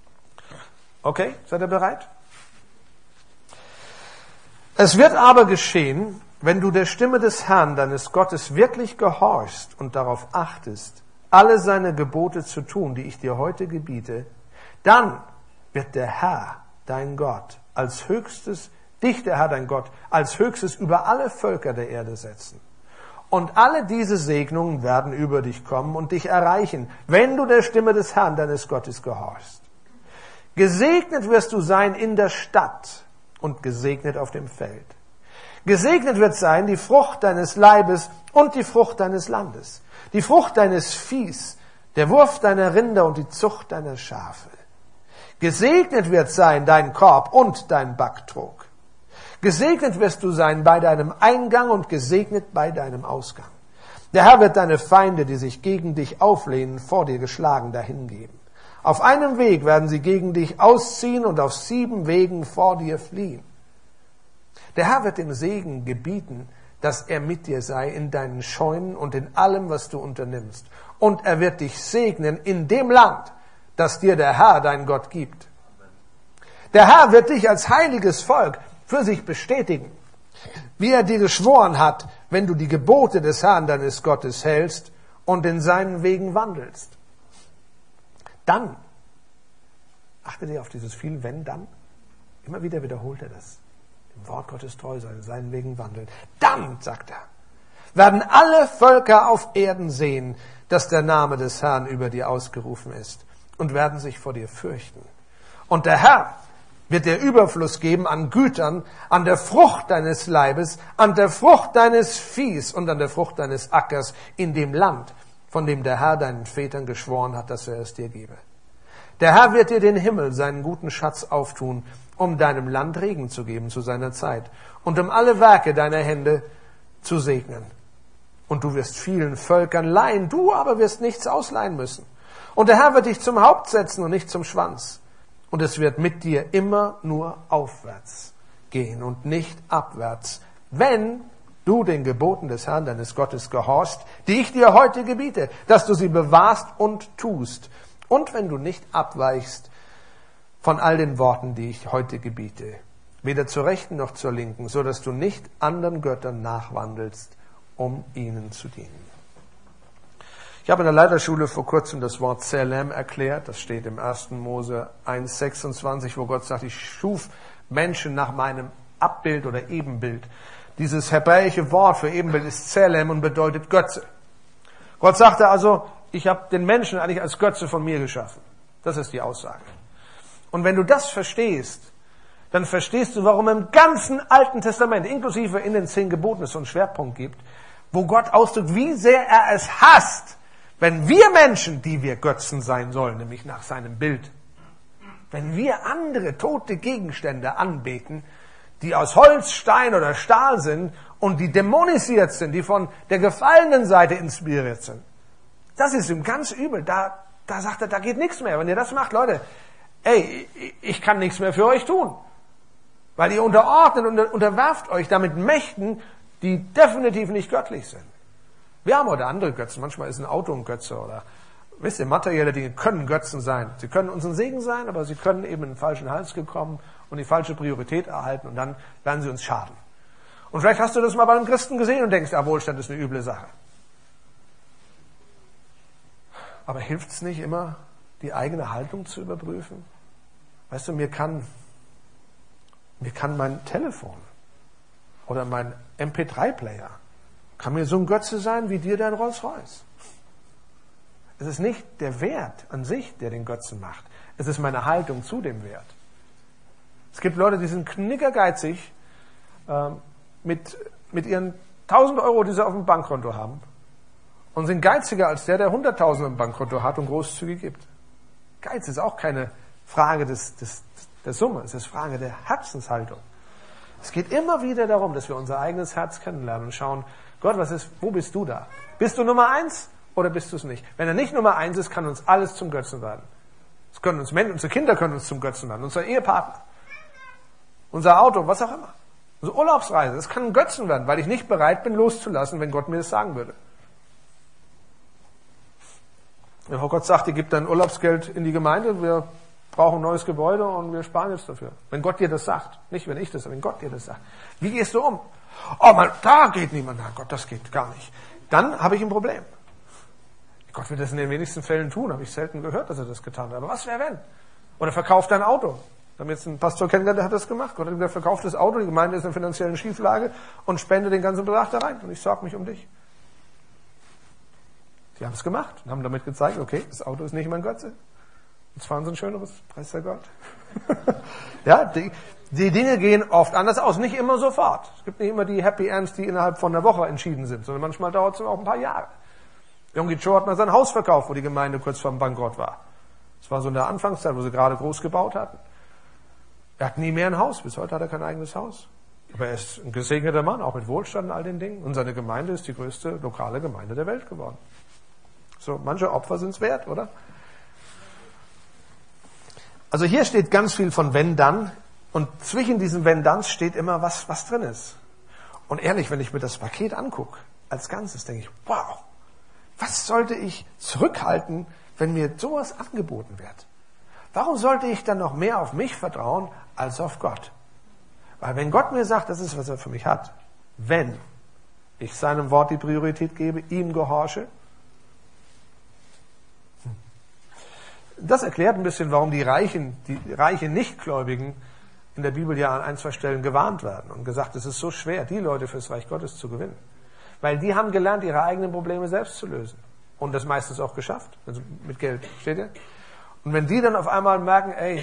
Okay, seid ihr bereit? Es wird aber geschehen, wenn du der Stimme des Herrn, deines Gottes, wirklich gehorchst und darauf achtest, alle seine Gebote zu tun, die ich dir heute gebiete, dann wird der Herr, dein Gott, der Herr, dein Gott, als höchstes über alle Völker der Erde setzen. Und alle diese Segnungen werden über dich kommen und dich erreichen, wenn du der Stimme des Herrn, deines Gottes, gehorchst. Gesegnet wirst du sein in der Stadt und gesegnet auf dem Feld. Gesegnet wird sein die Frucht deines Leibes und die Frucht deines Landes, die Frucht deines Viehs, der Wurf deiner Rinder und die Zucht deiner Schafe. Gesegnet wird sein dein Korb und dein Backtrog. Gesegnet wirst du sein bei deinem Eingang und gesegnet bei deinem Ausgang. Der Herr wird deine Feinde, die sich gegen dich auflehnen, vor dir geschlagen dahingeben. Auf einem Weg werden sie gegen dich ausziehen und auf 7 Wegen vor dir fliehen. Der Herr wird dem Segen gebieten, dass er mit dir sei in deinen Scheunen und in allem, was du unternimmst. Und er wird dich segnen in dem Land, das dir der Herr, dein Gott, gibt. Der Herr wird dich als heiliges Volk für sich bestätigen, wie er dir geschworen hat, wenn du die Gebote des Herrn, deines Gottes, hältst und in seinen Wegen wandelst. Dann, achtet ihr auf dieses viel wenn, dann, immer wieder wiederholt er das. Im Wort Gottes treu sein, in seinen Wegen wandeln. Dann, sagt er, werden alle Völker auf Erden sehen, dass der Name des Herrn über dir ausgerufen ist und werden sich vor dir fürchten. Und der Herr wird dir Überfluss geben an Gütern, an der Frucht deines Leibes, an der Frucht deines Viehs und an der Frucht deines Ackers in dem Land, von dem der Herr deinen Vätern geschworen hat, dass er es dir gebe. Der Herr wird dir den Himmel, seinen guten Schatz, auftun, um deinem Land Regen zu geben zu seiner Zeit und um alle Werke deiner Hände zu segnen. Und du wirst vielen Völkern leihen, du aber wirst nichts ausleihen müssen. Und der Herr wird dich zum Haupt setzen und nicht zum Schwanz. Und es wird mit dir immer nur aufwärts gehen und nicht abwärts, wenn du den Geboten des Herrn deines Gottes gehorchst, die ich dir heute gebiete, dass du sie bewahrst und tust. Und wenn du nicht abweichst von all den Worten, die ich heute gebiete, weder zur Rechten noch zur Linken, so dass du nicht anderen Göttern nachwandelst, um ihnen zu dienen. Ich habe in der Leiterschule vor kurzem das Wort Tselem erklärt. Das steht im 1. Mose 1,26, wo Gott sagt, ich schuf Menschen nach meinem Abbild oder Ebenbild. Dieses hebräische Wort für Ebenbild ist Tselem und bedeutet Götze. Gott sagte also, ich habe den Menschen eigentlich als Götze von mir geschaffen. Das ist die Aussage. Und wenn du das verstehst, dann verstehst du, warum im ganzen Alten Testament, inklusive in den 10 Geboten, es so einen Schwerpunkt gibt, wo Gott ausdrückt, wie sehr er es hasst, wenn wir Menschen, die wir Götzen sein sollen, nämlich nach seinem Bild, wenn wir andere tote Gegenstände anbeten, die aus Holz, Stein oder Stahl sind und die dämonisiert sind, die von der gefallenen Seite inspiriert sind, das ist ihm ganz übel. Da sagt er, da geht nichts mehr. Wenn ihr das macht, Leute, ich kann nichts mehr für euch tun. Weil ihr unterordnet und unterwerft euch damit Mächten, die definitiv nicht göttlich sind. Wir haben heute andere Götzen. Manchmal ist ein Auto ein Götze oder, wisst ihr, materielle Dinge können Götzen sein. Sie können uns ein Segen sein, aber sie können eben in den falschen Hals gekommen und die falsche Priorität erhalten und dann werden sie uns schaden. Und vielleicht hast du das mal bei einem Christen gesehen und denkst, Wohlstand ist eine üble Sache. Aber hilft es nicht immer, die eigene Haltung zu überprüfen? Weißt du, mir kann mein Telefon oder mein MP3-Player kann mir so ein Götze sein wie dir dein Rolls-Royce. Es ist nicht der Wert an sich, der den Götzen macht. Es ist meine Haltung zu dem Wert. Es gibt Leute, die sind knickergeizig mit ihren 1.000 Euro, die sie auf dem Bankkonto haben und sind geiziger als der 100.000 im Bankkonto hat und großzügig gibt. Geiz ist auch keine Frage der Summe, es ist Frage der Herzenshaltung. Es geht immer wieder darum, dass wir unser eigenes Herz kennenlernen und schauen, Gott, wo bist du da? Bist du Nummer 1 oder bist du es nicht? Wenn er nicht Nummer 1 ist, kann uns alles zum Götzen werden. Unsere Kinder können uns zum Götzen werden, unser Ehepartner, unser Auto, was auch immer. Unsere Urlaubsreise, das kann ein Götzen werden, weil ich nicht bereit bin, loszulassen, wenn Gott mir das sagen würde. Wenn Gott sagt, ihr gebt dein Urlaubsgeld in die Gemeinde, wir brauchen ein neues Gebäude und wir sparen jetzt dafür. Wenn Gott dir das sagt, nicht wenn ich das, wenn Gott dir das sagt. Wie gehst du um? Da geht niemand. Na Gott, das geht gar nicht. Dann habe ich ein Problem. Gott wird das in den wenigsten Fällen tun, habe ich selten gehört, dass er das getan hat. Aber was wäre wenn? Oder verkauft dein Auto. Wir haben jetzt einen Pastor kennengelernt, der hat das gemacht. Gott hat gesagt, verkauft das Auto, die Gemeinde ist in finanziellen Schieflage und spende den ganzen Betrag da rein und ich sorge mich um dich. Die haben es gemacht und haben damit gezeigt, okay, das Auto ist nicht mein Götze. Jetzt fahren sie ein schöneres, preis der Gott. Ja, die Dinge gehen oft anders aus, nicht immer sofort. Es gibt nicht immer die Happy Ends, die innerhalb von einer Woche entschieden sind, sondern manchmal dauert es auch ein paar Jahre. Yonggi Cho hat mal sein Haus verkauft, wo die Gemeinde kurz vor dem Bankrott war. Das war so in der Anfangszeit, wo sie gerade groß gebaut hatten. Er hat nie mehr ein Haus. Bis heute hat er kein eigenes Haus. Aber er ist ein gesegneter Mann, auch mit Wohlstand und all den Dingen. Und seine Gemeinde ist die größte lokale Gemeinde der Welt geworden. So, manche Opfer sind es wert, oder? Also hier steht ganz viel von wenn dann. Und zwischen diesen wenn danns steht immer was drin ist. Und ehrlich, wenn ich mir das Paket angucke, als Ganzes, denke ich, wow, was sollte ich zurückhalten, wenn mir sowas angeboten wird? Warum sollte ich dann noch mehr auf mich vertrauen als auf Gott? Weil wenn Gott mir sagt, das ist, was er für mich hat, wenn ich seinem Wort die Priorität gebe, ihm gehorche, das erklärt ein bisschen, warum die reichen Nichtgläubigen in der Bibel ja an ein, zwei Stellen gewarnt werden und gesagt, es ist so schwer, die Leute fürs Reich Gottes zu gewinnen. Weil die haben gelernt, ihre eigenen Probleme selbst zu lösen. Und das meistens auch geschafft, also mit Geld, versteht ihr? Und wenn die dann auf einmal merken, ey,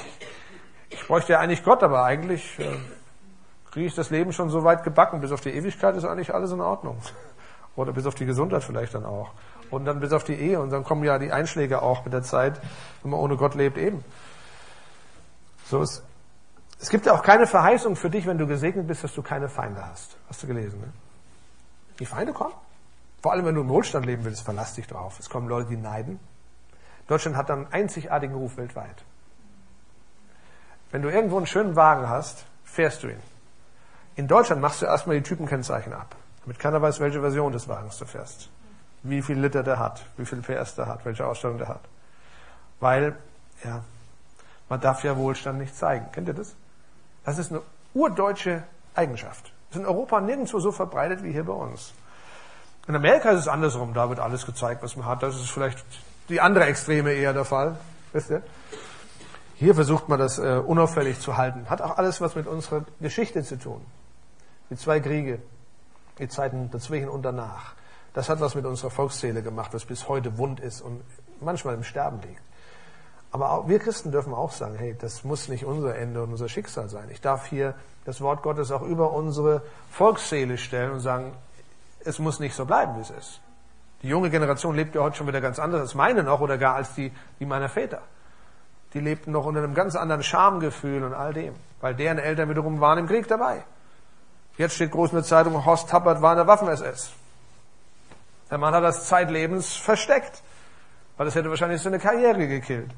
ich bräuchte ja eigentlich Gott, aber eigentlich kriege ich das Leben schon so weit gebacken, bis auf die Ewigkeit ist eigentlich alles in Ordnung. Oder bis auf die Gesundheit vielleicht dann auch. Und dann bis auf die Ehe. Und dann kommen ja die Einschläge auch mit der Zeit, wenn man ohne Gott lebt, eben. So ist. Es gibt ja auch keine Verheißung für dich, wenn du gesegnet bist, dass du keine Feinde hast. Hast du gelesen, ne? Die Feinde kommen. Vor allem, wenn du im Wohlstand leben willst, verlass dich drauf. Es kommen Leute, die neiden. Deutschland hat einen einzigartigen Ruf weltweit. Wenn du irgendwo einen schönen Wagen hast, fährst du ihn. In Deutschland machst du erstmal die Typenkennzeichen ab, damit keiner weiß, welche Version des Wagens du fährst. Wie viel Liter der hat, wie viel PS der hat, welche Ausstattung der hat. Weil, ja, man darf ja Wohlstand nicht zeigen. Kennt ihr das? Das ist eine urdeutsche Eigenschaft. Das ist in Europa nirgendwo so verbreitet wie hier bei uns. In Amerika ist es andersrum. Da wird alles gezeigt, was man hat. Das ist vielleicht die andere Extreme eher der Fall. Wisst ihr? Hier versucht man das unauffällig zu halten. Hat auch alles was mit unserer Geschichte zu tun. Die 2 Kriege, die Zeiten dazwischen und danach. Das hat was mit unserer Volksseele gemacht, was bis heute wund ist und manchmal im Sterben liegt. Aber auch, wir Christen dürfen auch sagen, hey, das muss nicht unser Ende und unser Schicksal sein. Ich darf hier das Wort Gottes auch über unsere Volksseele stellen und sagen, es muss nicht so bleiben, wie es ist. Die junge Generation lebt ja heute schon wieder ganz anders als meine noch oder gar als die meiner Väter. Die lebten noch unter einem ganz anderen Schamgefühl und all dem, weil deren Eltern wiederum waren im Krieg dabei. Jetzt steht groß in der Zeitung, Horst Tappert war in der Waffen-SS. Der Mann hat das zeitlebens versteckt, weil das hätte wahrscheinlich seine Karriere gekillt.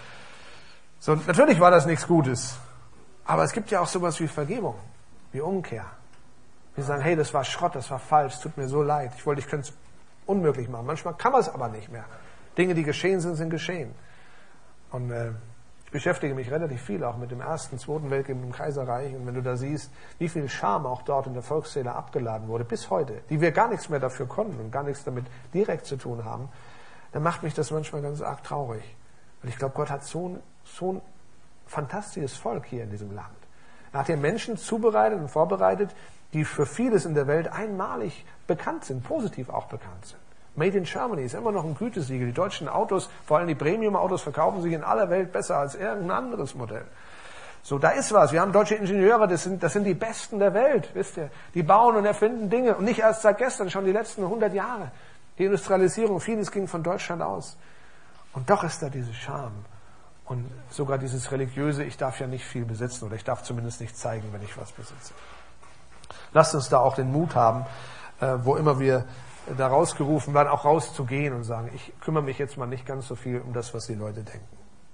So, natürlich war das nichts Gutes, aber es gibt ja auch sowas wie Vergebung, wie Umkehr. Wir sagen, hey, das war Schrott, das war falsch, es tut mir so leid. Ich könnte es unmöglich machen. Manchmal kann man es aber nicht mehr. Dinge, die geschehen sind, sind geschehen. Und ich beschäftige mich relativ viel auch mit dem Ersten, Zweiten Weltkrieg im Kaiserreich. Und wenn du da siehst, wie viel Scham auch dort in der Volksseele abgeladen wurde, bis heute, die wir gar nichts mehr dafür konnten und gar nichts damit direkt zu tun haben, dann macht mich das manchmal ganz arg traurig. Weil ich glaube, Gott hat so ein fantastisches Volk hier in diesem Land. Er hat hier Menschen zubereitet und vorbereitet, die für vieles in der Welt einmalig bekannt sind, positiv auch bekannt sind. Made in Germany ist immer noch ein Gütesiegel. Die deutschen Autos, vor allem die Premium-Autos, verkaufen sich in aller Welt besser als irgendein anderes Modell. So, da ist was. Wir haben deutsche Ingenieure, das sind die Besten der Welt, wisst ihr. Die bauen und erfinden Dinge. Und nicht erst seit gestern, schon die letzten 100 Jahre. Die Industrialisierung, vieles ging von Deutschland aus. Und doch ist da diese Scham. Und sogar dieses religiöse, ich darf ja nicht viel besitzen oder ich darf zumindest nicht zeigen, wenn ich was besitze. Lasst uns da auch den Mut haben, wo immer wir da rausgerufen werden, auch rauszugehen und sagen, ich kümmere mich jetzt mal nicht ganz so viel um das, was die Leute denken.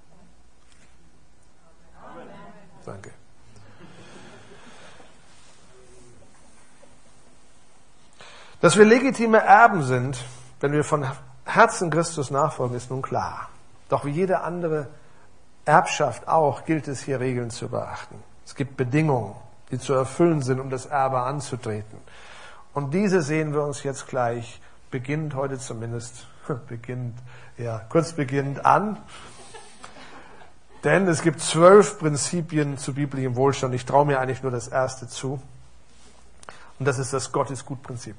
Amen. Danke. Dass wir legitime Erben sind, wenn wir von Herzen Christus nachfolgen, ist nun klar. Doch wie jede andere Erbschaft auch, gilt es hier Regeln zu beachten. Es gibt Bedingungen, die zu erfüllen sind, um das Erbe anzutreten. Und diese sehen wir uns jetzt gleich, beginnend heute zumindest, kurz beginnend an. Denn es gibt 12 Prinzipien zu biblischem Wohlstand. Ich traue mir eigentlich nur das erste zu. Und das ist das Gott-ist-gut-Prinzip.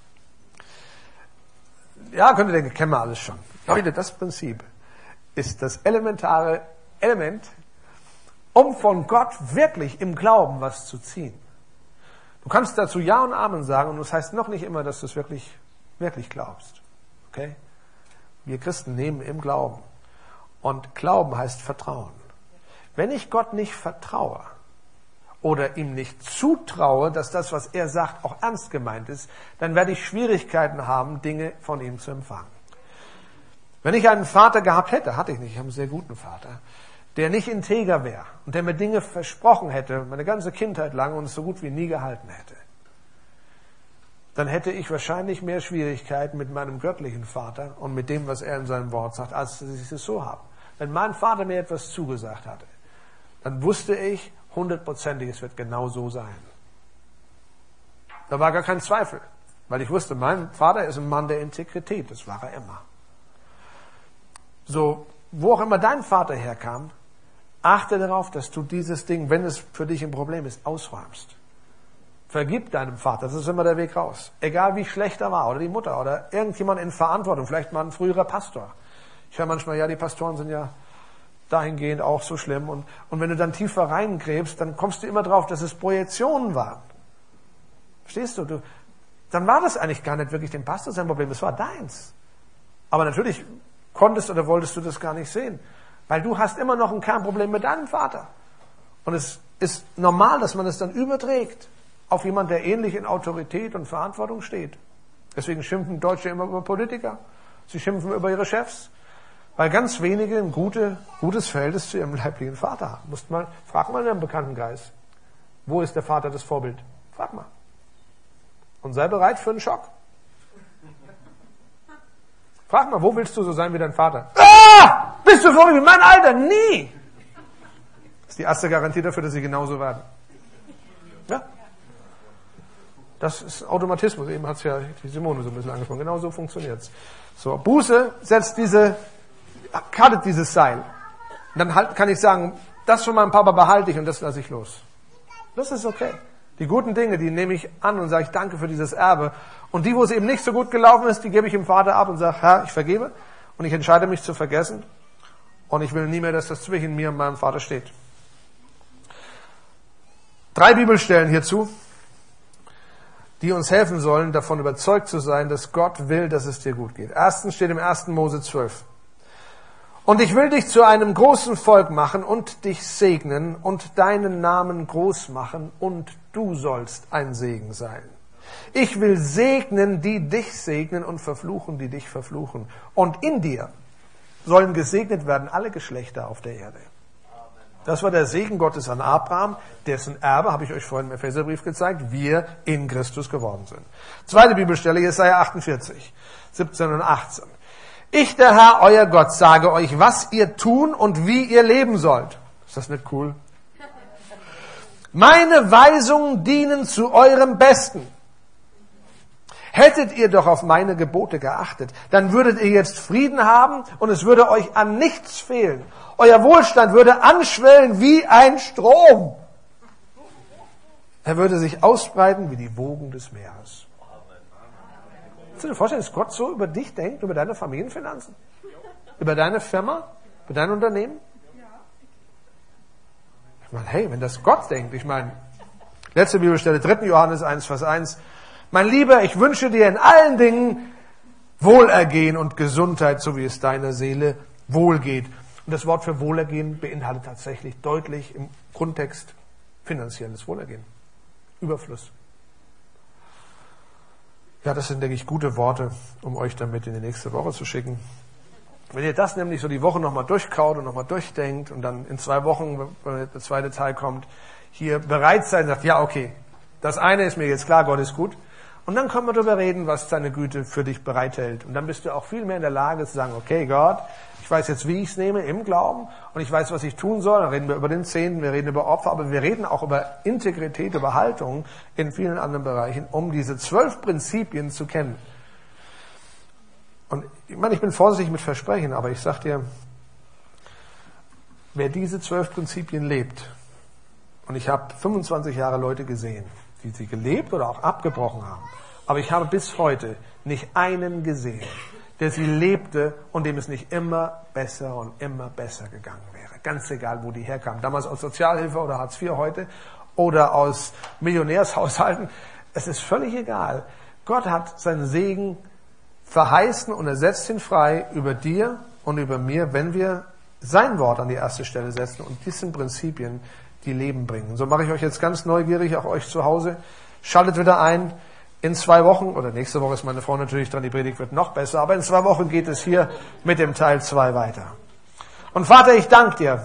Ja, könnt ihr denken, kennen wir alles schon. Leute, das Prinzip ist das elementare Element, um von Gott wirklich im Glauben was zu ziehen. Du kannst dazu Ja und Amen sagen und das heißt noch nicht immer, dass du es wirklich glaubst. Okay? Wir Christen nehmen im Glauben. Und Glauben heißt Vertrauen. Wenn ich Gott nicht vertraue oder ihm nicht zutraue, dass das, was er sagt, auch ernst gemeint ist, dann werde ich Schwierigkeiten haben, Dinge von ihm zu empfangen. Wenn ich einen Vater gehabt hätte, hatte ich nicht, ich habe einen sehr guten Vater, der nicht integer wäre und der mir Dinge versprochen hätte, meine ganze Kindheit lang und es so gut wie nie gehalten hätte, dann hätte ich wahrscheinlich mehr Schwierigkeiten mit meinem göttlichen Vater und mit dem, was er in seinem Wort sagt, als dass ich es so habe. Wenn mein Vater mir etwas zugesagt hatte, dann wusste ich 100%, es wird genau so sein. Da war gar kein Zweifel, weil ich wusste, mein Vater ist ein Mann der Integrität, das war er immer. So, wo auch immer dein Vater herkam, achte darauf, dass du dieses Ding, wenn es für dich ein Problem ist, ausräumst. Vergib deinem Vater, das ist immer der Weg raus. Egal wie schlecht er war oder die Mutter oder irgendjemand in Verantwortung, vielleicht mal ein früherer Pastor. Ich höre manchmal, ja, die Pastoren sind ja dahingehend auch so schlimm. Und wenn du dann tiefer reingräbst, dann kommst du immer drauf, dass es Projektionen waren. Verstehst du? Dann war das eigentlich gar nicht wirklich dem Pastor sein Problem, es war deins. Aber natürlich konntest oder wolltest du das gar nicht sehen. Weil du hast immer noch ein Kernproblem mit deinem Vater. Und es ist normal, dass man es dann überträgt auf jemanden, der ähnlich in Autorität und Verantwortung steht. Deswegen schimpfen Deutsche immer über Politiker. Sie schimpfen über ihre Chefs. Weil ganz wenige ein gutes Verhältnis zu ihrem leiblichen Vater haben. Frag mal in deinem Bekanntenkreis. Wo ist der Vater das Vorbild? Frag mal. Und sei bereit für einen Schock. Frag mal, wo willst du so sein wie dein Vater? Ah! Bist du so wie mein Alter? Nie! Das ist die erste Garantie dafür, dass sie genauso werden. Ja? Das ist Automatismus. Eben hat es ja die Simone so ein bisschen angesprochen. Genau so funktioniert es. So, Buße cuttet dieses Seil. Und dann kann ich sagen, das von meinem Papa behalte ich und das lasse ich los. Das ist okay. Die guten Dinge, die nehme ich an und sage ich danke für dieses Erbe. Und die, wo es eben nicht so gut gelaufen ist, die gebe ich dem Vater ab und sage, Herr, ich vergebe und ich entscheide mich zu vergessen. Und ich will nie mehr, dass das zwischen mir und meinem Vater steht. 3 Bibelstellen hierzu, die uns helfen sollen, davon überzeugt zu sein, dass Gott will, dass es dir gut geht. Erstens steht im 1. Mose 12. Und ich will dich zu einem großen Volk machen und dich segnen und deinen Namen groß machen und du sollst ein Segen sein. Ich will segnen, die dich segnen und verfluchen, die dich verfluchen. Und in dir sollen gesegnet werden alle Geschlechter auf der Erde. Das war der Segen Gottes an Abraham, dessen Erbe, habe ich euch vorhin im Epheserbrief gezeigt, wir in Christus geworden sind. Zweite Bibelstelle, Jesaja 48, 17 und 18. Ich, der Herr, euer Gott, sage euch, was ihr tun und wie ihr leben sollt. Ist das nicht cool? Meine Weisungen dienen zu eurem Besten. Hättet ihr doch auf meine Gebote geachtet, dann würdet ihr jetzt Frieden haben und es würde euch an nichts fehlen. Euer Wohlstand würde anschwellen wie ein Strom. Er würde sich ausbreiten wie die Wogen des Meeres. Kannst du dir vorstellen, dass Gott so über dich denkt, über deine Familienfinanzen? Über deine Firma? Über dein Unternehmen? Ich meine, hey, wenn das Gott denkt, ich meine, letzte Bibelstelle, 3. Johannes 1, Vers 1. Mein Lieber, ich wünsche dir in allen Dingen Wohlergehen und Gesundheit, so wie es deiner Seele wohlgeht. Und das Wort für Wohlergehen beinhaltet tatsächlich deutlich im Grundtext finanzielles Wohlergehen. Überfluss. Ja, das sind, denke ich, gute Worte, um euch damit in die nächste Woche zu schicken. Wenn ihr das nämlich so die Woche nochmal durchkaut und nochmal durchdenkt und dann in 2 Wochen, wenn der zweite Teil kommt, hier bereit seid und sagt, ja, okay, das eine ist mir jetzt klar, Gott ist gut. Und dann können wir darüber reden, was seine Güte für dich bereithält. Und dann bist du auch viel mehr in der Lage zu sagen, okay, Gott, ich weiß jetzt, wie ich es nehme im Glauben und ich weiß, was ich tun soll. Dann reden wir über den Zehnten, wir reden über Opfer, aber wir reden auch über Integrität, über Haltung in vielen anderen Bereichen, um diese 12 Prinzipien zu kennen. Und ich meine, ich bin vorsichtig mit Versprechen, aber ich sag dir, wer diese 12 Prinzipien lebt, und ich habe 25 Jahre Leute gesehen, die sie gelebt oder auch abgebrochen haben, aber ich habe bis heute nicht einen gesehen, der sie lebte und dem es nicht immer besser und immer besser gegangen wäre. Ganz egal, wo die herkamen. Damals aus Sozialhilfe oder Hartz IV heute oder aus Millionärshaushalten. Es ist völlig egal. Gott hat seinen Segen verheißen und er setzt ihn frei über dir und über mir, wenn wir sein Wort an die erste Stelle setzen und das sind Prinzipien, die Leben bringen. So mache ich euch jetzt ganz neugierig, auch euch zu Hause. Schaltet wieder ein. In 2 Wochen, oder nächste Woche ist meine Frau natürlich dran, die Predigt wird noch besser, aber in 2 Wochen geht es hier mit dem Teil 2 weiter. Und Vater, ich danke dir,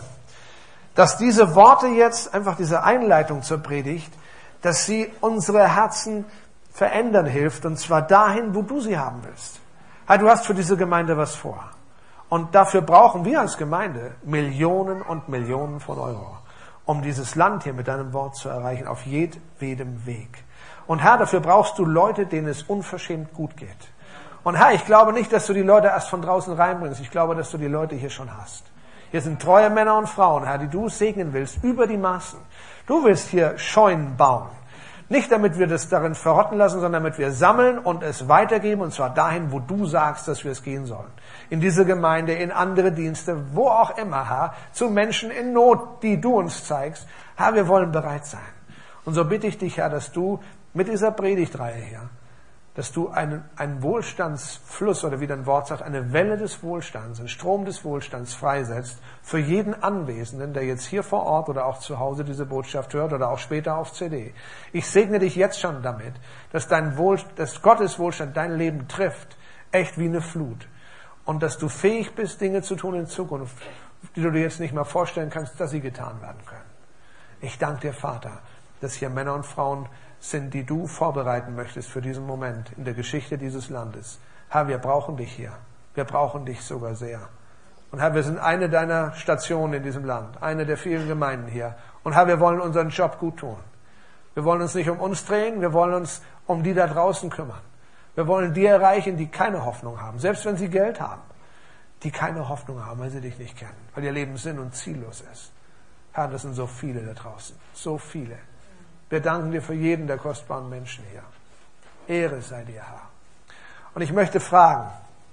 dass diese Worte jetzt, einfach diese Einleitung zur Predigt, dass sie unsere Herzen verändern hilft, und zwar dahin, wo du sie haben willst. Herr, du hast für diese Gemeinde was vor. Und dafür brauchen wir als Gemeinde Millionen und Millionen von Euro, um dieses Land hier mit deinem Wort zu erreichen, auf jedem Weg. Und Herr, dafür brauchst du Leute, denen es unverschämt gut geht. Und Herr, ich glaube nicht, dass du die Leute erst von draußen reinbringst. Ich glaube, dass du die Leute hier schon hast. Hier sind treue Männer und Frauen, Herr, die du segnen willst, über die Maßen. Du willst hier Scheunen bauen. Nicht damit wir das darin verrotten lassen, sondern damit wir sammeln und es weitergeben, und zwar dahin, wo du sagst, dass wir es gehen sollen. In diese Gemeinde, in andere Dienste, wo auch immer, Herr, zu Menschen in Not, die du uns zeigst. Herr, wir wollen bereit sein. Und so bitte ich dich, Herr, dass du mit dieser Predigtreihe hier, dass du einen Wohlstandsfluss, oder wie dein Wort sagt, eine Welle des Wohlstands, einen Strom des Wohlstands freisetzt für jeden Anwesenden, der jetzt hier vor Ort oder auch zu Hause diese Botschaft hört oder auch später auf CD. Ich segne dich jetzt schon damit, dass dass Gottes Wohlstand dein Leben trifft, echt wie eine Flut. Und dass du fähig bist, Dinge zu tun in Zukunft, die du dir jetzt nicht mehr vorstellen kannst, dass sie getan werden können. Ich danke dir, Vater, dass hier Männer und Frauen sind, die du vorbereiten möchtest für diesen Moment in der Geschichte dieses Landes. Herr, wir brauchen dich hier. Wir brauchen dich sogar sehr. Und Herr, wir sind eine deiner Stationen in diesem Land, eine der vielen Gemeinden hier. Und Herr, wir wollen unseren Job gut tun. Wir wollen uns nicht um uns drehen, wir wollen uns um die da draußen kümmern. Wir wollen die erreichen, die keine Hoffnung haben, selbst wenn sie Geld haben, die keine Hoffnung haben, weil sie dich nicht kennen, weil ihr Leben sinn- und ziellos ist. Herr, das sind so viele da draußen, so viele. Wir danken dir für jeden der kostbaren Menschen hier. Ehre sei dir, Herr. Und ich möchte fragen,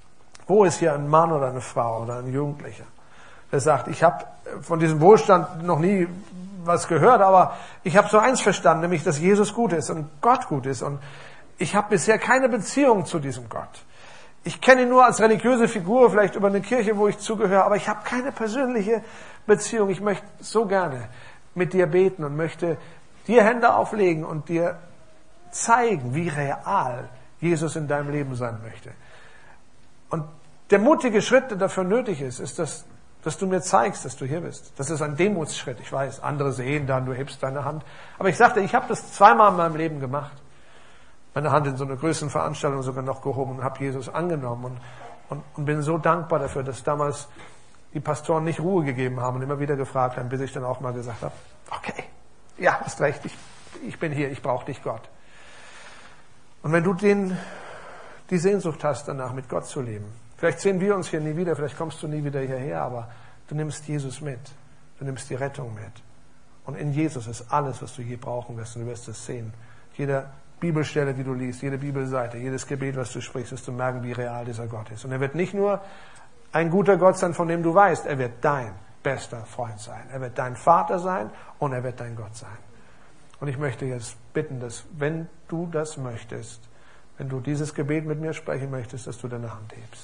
wo ist hier ein Mann oder eine Frau oder ein Jugendlicher, der sagt, ich habe von diesem Wohlstand noch nie was gehört, aber ich habe so eins verstanden, nämlich, dass Jesus gut ist und Gott gut ist. Und ich habe bisher keine Beziehung zu diesem Gott. Ich kenne ihn nur als religiöse Figur, vielleicht über eine Kirche, wo ich zugehöre, aber ich habe keine persönliche Beziehung. Ich möchte so gerne mit dir beten und möchte dir Hände auflegen und dir zeigen, wie real Jesus in deinem Leben sein möchte. Und der mutige Schritt, der dafür nötig ist, ist, dass du mir zeigst, dass du hier bist. Das ist ein Demutsschritt. Ich weiß, andere sehen dann, du hebst deine Hand. Aber ich sagte, ich habe das 2-mal in meinem Leben gemacht. Meine Hand in so einer größeren Veranstaltung sogar noch gehoben und habe Jesus angenommen und bin so dankbar dafür, dass damals die Pastoren nicht Ruhe gegeben haben und immer wieder gefragt haben, bis ich dann auch mal gesagt habe, okay, ja, hast recht, ich bin hier, ich brauche dich, Gott. Und wenn du die Sehnsucht hast, danach mit Gott zu leben, vielleicht sehen wir uns hier nie wieder, vielleicht kommst du nie wieder hierher, aber du nimmst Jesus mit, du nimmst die Rettung mit. Und in Jesus ist alles, was du je brauchen wirst, und du wirst es sehen. Jede Bibelstelle, die du liest, jede Bibelseite, jedes Gebet, was du sprichst, wirst du merken, wie real dieser Gott ist. Und er wird nicht nur ein guter Gott sein, von dem du weißt, er wird dein bester Freund sein. Er wird dein Vater sein und er wird dein Gott sein. Und ich möchte jetzt bitten, dass, wenn du das möchtest, wenn du dieses Gebet mit mir sprechen möchtest, dass du deine Hand hebst.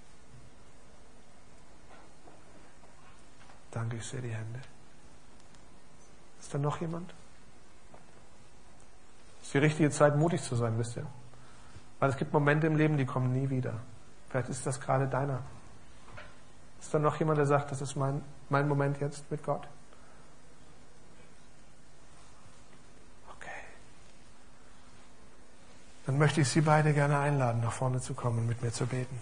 Danke, ich sehe die Hände. Ist da noch jemand? Es ist die richtige Zeit, mutig zu sein, wisst ihr? Weil es gibt Momente im Leben, die kommen nie wieder. Vielleicht ist das gerade deiner. Ist da noch jemand, der sagt, das ist mein Moment jetzt mit Gott? Okay. Dann möchte ich Sie beide gerne einladen, nach vorne zu kommen und mit mir zu beten.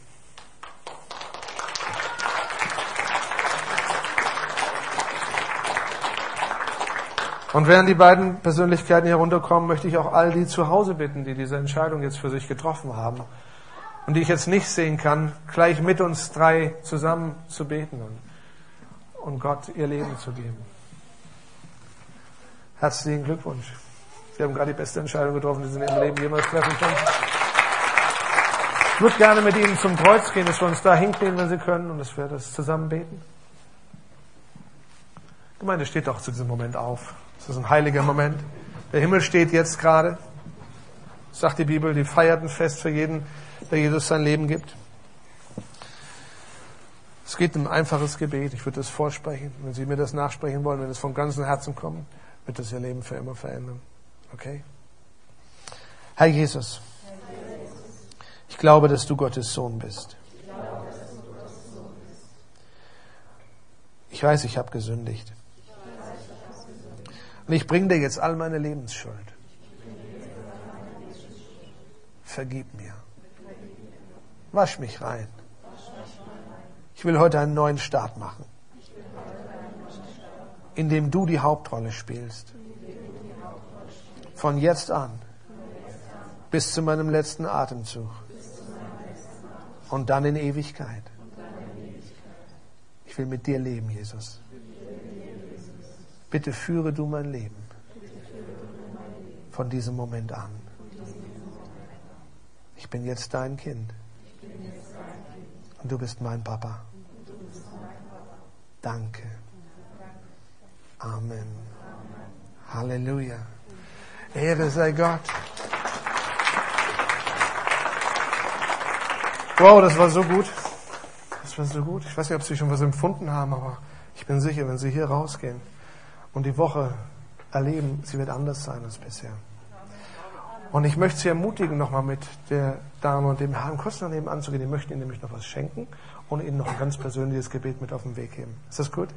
Und während die beiden Persönlichkeiten hier runterkommen, möchte ich auch all die zu Hause bitten, die diese Entscheidung jetzt für sich getroffen haben und die ich jetzt nicht sehen kann, gleich mit uns 3 zusammen zu beten und Gott ihr Leben zu geben. Herzlichen Glückwunsch. Sie haben gerade die beste Entscheidung getroffen, die Sie in Ihrem Leben jemals treffen können. Ich würde gerne mit Ihnen zum Kreuz gehen, dass wir uns da hinknien, wenn Sie können, und dass wir das zusammen beten. Die Gemeinde steht doch zu diesem Moment auf. Das ist ein heiliger Moment. Der Himmel steht jetzt gerade. Sagt die Bibel, die feiert ein Fest für jeden, der Jesus sein Leben gibt. Es geht um ein einfaches Gebet. Ich würde das vorsprechen. Wenn Sie mir das nachsprechen wollen, wenn es von ganzem Herzen kommt, wird das Ihr Leben für immer verändern. Okay? Herr Jesus, ich glaube, dass du Gottes Sohn bist. Ich weiß, ich habe gesündigt. Und ich bringe dir jetzt all meine Lebensschuld. Vergib mir. Wasch mich rein. Ich will heute einen neuen Start machen, in dem du die Hauptrolle spielst. Von jetzt an bis zu meinem letzten Atemzug und dann in Ewigkeit. Ich will mit dir leben, Jesus. Bitte führe du mein Leben von diesem Moment an. Ich bin jetzt dein Kind. Und du bist mein Papa. Danke. Amen. Halleluja. Ehre sei Gott. Wow, das war so gut. Das war so gut. Ich weiß nicht, ob Sie schon was empfunden haben, aber ich bin sicher, wenn Sie hier rausgehen und die Woche erleben, sie wird anders sein als bisher. Und ich möchte Sie ermutigen, nochmal mit der Dame und dem Herrn kurz daneben anzugehen. Die möchten Ihnen nämlich noch was schenken und Ihnen noch ein ganz persönliches Gebet mit auf den Weg geben. Ist das gut?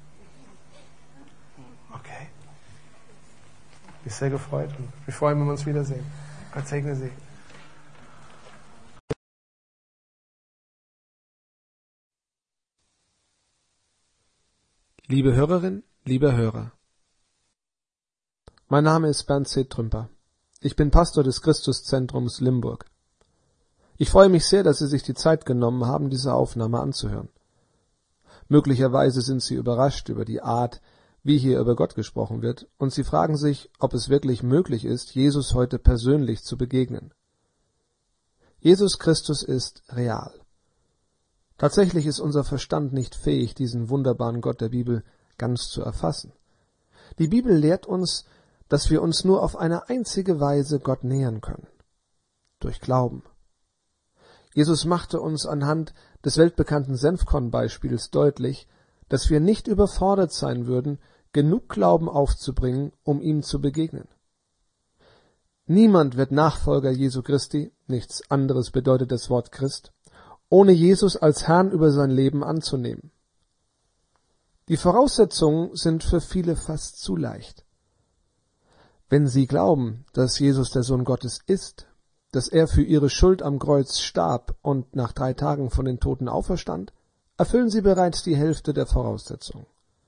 Okay. Ich bin sehr gefreut und wir freuen, wenn wir uns wiedersehen. Gott segne Sie. Liebe Hörerin, lieber Hörer. Mein Name ist Bernd C. Trümper. Ich bin Pastor des Christuszentrums Limburg. Ich freue mich sehr, dass Sie sich die Zeit genommen haben, diese Aufnahme anzuhören. Möglicherweise sind Sie überrascht über die Art, wie hier über Gott gesprochen wird, und Sie fragen sich, ob es wirklich möglich ist, Jesus heute persönlich zu begegnen. Jesus Christus ist real. Tatsächlich ist unser Verstand nicht fähig, diesen wunderbaren Gott der Bibel ganz zu erfassen. Die Bibel lehrt uns, dass wir uns nur auf eine einzige Weise Gott nähern können: durch Glauben. Jesus machte uns anhand des weltbekannten Senfkorn-Beispiels deutlich, dass wir nicht überfordert sein würden, genug Glauben aufzubringen, um ihm zu begegnen. Niemand wird Nachfolger Jesu Christi, nichts anderes bedeutet das Wort Christ, ohne Jesus als Herrn über sein Leben anzunehmen. Die Voraussetzungen sind für viele fast zu leicht. Wenn sie glauben, dass Jesus der Sohn Gottes ist, dass er für ihre Schuld am Kreuz starb und nach 3 Tagen von den Toten auferstand, erfüllen sie bereits die Hälfte der Voraussetzungen.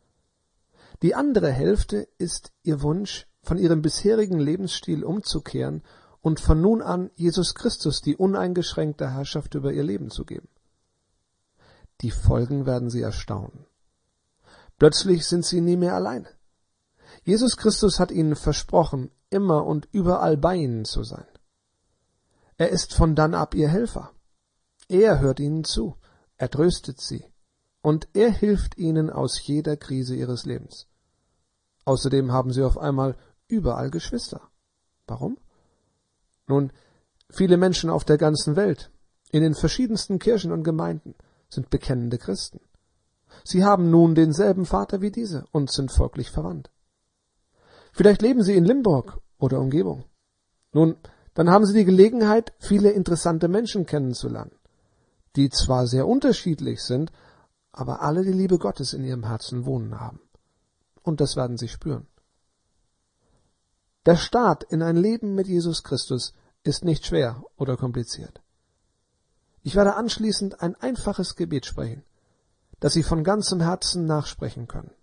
Die andere Hälfte ist ihr Wunsch, von ihrem bisherigen Lebensstil umzukehren und von nun an Jesus Christus die uneingeschränkte Herrschaft über ihr Leben zu geben. Die Folgen werden sie erstaunen. Plötzlich sind sie nie mehr allein. Jesus Christus hat ihnen versprochen, immer und überall bei ihnen zu sein. Er ist von dann ab ihr Helfer. Er hört ihnen zu, er tröstet sie und er hilft ihnen aus jeder Krise ihres Lebens. Außerdem haben sie auf einmal überall Geschwister. Warum? Nun, viele Menschen auf der ganzen Welt, in den verschiedensten Kirchen und Gemeinden, sind bekennende Christen. Sie haben nun denselben Vater wie diese und sind folglich verwandt. Vielleicht leben Sie in Limburg oder Umgebung. Nun, dann haben Sie die Gelegenheit, viele interessante Menschen kennenzulernen, die zwar sehr unterschiedlich sind, aber alle die Liebe Gottes in ihrem Herzen wohnen haben. Und das werden Sie spüren. Der Start in ein Leben mit Jesus Christus ist nicht schwer oder kompliziert. Ich werde anschließend ein einfaches Gebet sprechen, das Sie von ganzem Herzen nachsprechen können.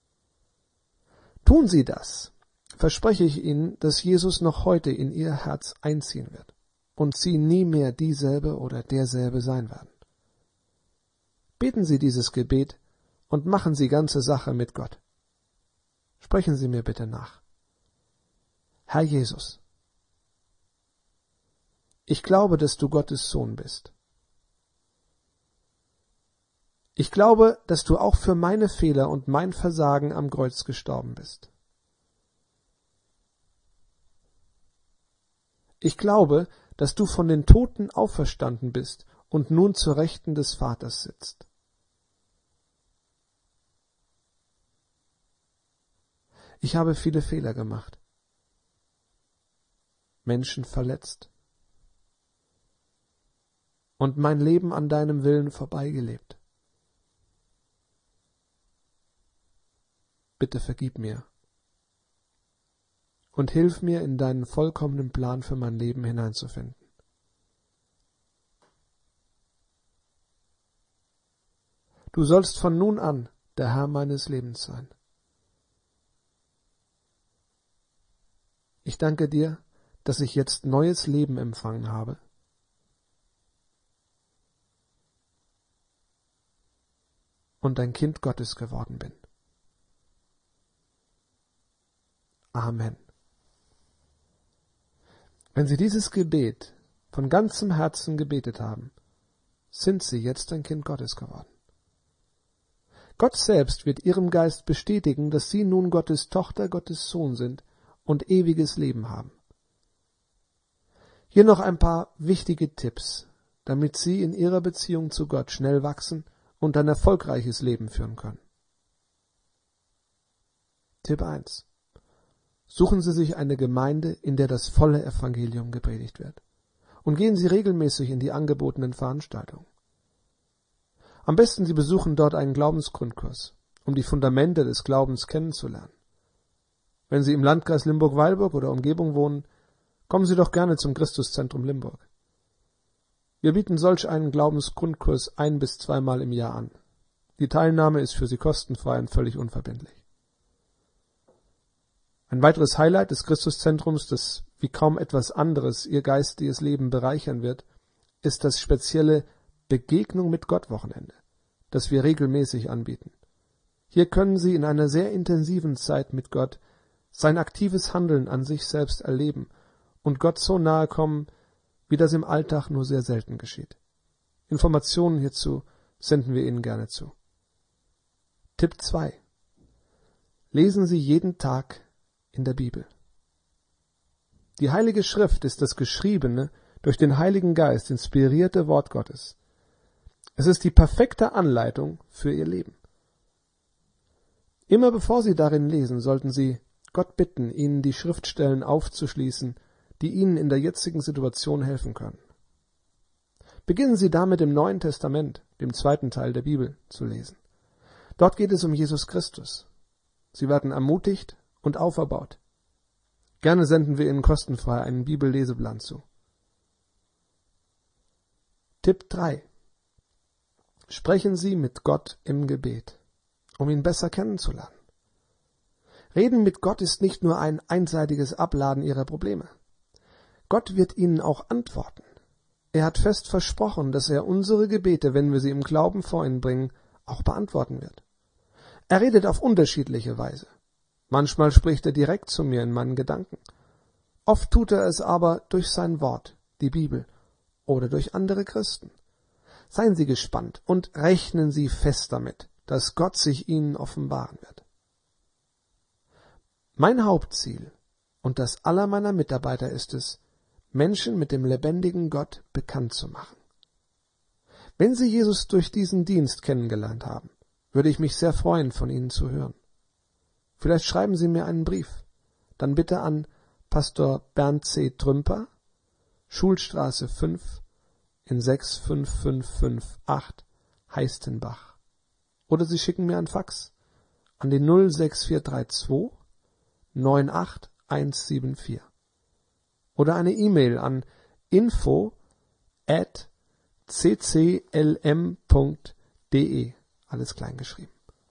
Tun Sie das, verspreche ich Ihnen, dass Jesus noch heute in Ihr Herz einziehen wird und Sie nie mehr dieselbe oder derselbe sein werden. Beten Sie dieses Gebet und machen Sie ganze Sache mit Gott. Sprechen Sie mir bitte nach. Herr Jesus, ich glaube, dass du Gottes Sohn bist. Ich glaube, dass du auch für meine Fehler und mein Versagen am Kreuz gestorben bist. Ich glaube, dass du von den Toten auferstanden bist und nun zur Rechten des Vaters sitzt. Ich habe viele Fehler gemacht, Menschen verletzt und mein Leben an deinem Willen vorbeigelebt. Bitte vergib mir und hilf mir, in deinen vollkommenen Plan für mein Leben hineinzufinden. Du sollst von nun an der Herr meines Lebens sein. Ich danke dir, dass ich jetzt neues Leben empfangen habe. Und ein Kind Gottes geworden bin. Amen. Wenn Sie dieses Gebet von ganzem Herzen gebetet haben, sind Sie jetzt ein Kind Gottes geworden. Gott selbst wird Ihrem Geist bestätigen, dass Sie nun Gottes Tochter, Gottes Sohn sind und ewiges Leben haben. Hier noch ein paar wichtige Tipps, damit Sie in Ihrer Beziehung zu Gott schnell wachsen und ein erfolgreiches Leben führen können. Tipp 1. Suchen Sie sich eine Gemeinde, in der das volle Evangelium gepredigt wird. Und gehen Sie regelmäßig in die angebotenen Veranstaltungen. Am besten Sie besuchen dort einen Glaubensgrundkurs, um die Fundamente des Glaubens kennenzulernen. Wenn Sie im Landkreis Limburg-Weilburg oder Umgebung wohnen, kommen Sie doch gerne zum Christuszentrum Limburg. Wir bieten solch einen Glaubensgrundkurs 1- bis 2-mal im Jahr an. Die Teilnahme ist für Sie kostenfrei und völlig unverbindlich. Ein weiteres Highlight des Christuszentrums, das wie kaum etwas anderes Ihr geistiges Leben bereichern wird, ist das spezielle Begegnung mit Gott Wochenende, das wir regelmäßig anbieten. Hier können Sie in einer sehr intensiven Zeit mit Gott sein aktives Handeln an sich selbst erleben und Gott so nahe kommen, wie das im Alltag nur sehr selten geschieht. Informationen hierzu senden wir Ihnen gerne zu. Tipp 2. Lesen Sie jeden Tag in der Bibel. Die Heilige Schrift ist das geschriebene, durch den Heiligen Geist inspirierte Wort Gottes. Es ist die perfekte Anleitung für Ihr Leben. Immer bevor Sie darin lesen, sollten Sie Gott bitten, Ihnen die Schriftstellen aufzuschließen, die Ihnen in der jetzigen Situation helfen können. Beginnen Sie damit im Neuen Testament, dem 2. Teil der Bibel, zu lesen. Dort geht es um Jesus Christus. Sie werden ermutigt und auferbaut. Gerne senden wir Ihnen kostenfrei einen Bibelleseplan zu. Tipp 3. Sprechen Sie mit Gott im Gebet, um ihn besser kennenzulernen. Reden mit Gott ist nicht nur ein einseitiges Abladen Ihrer Probleme. Gott wird Ihnen auch antworten. Er hat fest versprochen, dass er unsere Gebete, wenn wir sie im Glauben vor ihn bringen, auch beantworten wird. Er redet auf unterschiedliche Weise. Manchmal spricht er direkt zu mir in meinen Gedanken. Oft tut er es aber durch sein Wort, die Bibel, oder durch andere Christen. Seien Sie gespannt und rechnen Sie fest damit, dass Gott sich Ihnen offenbaren wird. Mein Hauptziel und das aller meiner Mitarbeiter ist es, Menschen mit dem lebendigen Gott bekannt zu machen. Wenn Sie Jesus durch diesen Dienst kennengelernt haben, würde ich mich sehr freuen, von Ihnen zu hören. Vielleicht schreiben Sie mir einen Brief, dann bitte an Pastor Bernd C. Trümper, Schulstraße 5 in 65558 Heistenbach. Oder Sie schicken mir ein Fax an die 06432 98174. Oder eine E-Mail an info@cclm.de, alles klein geschrieben.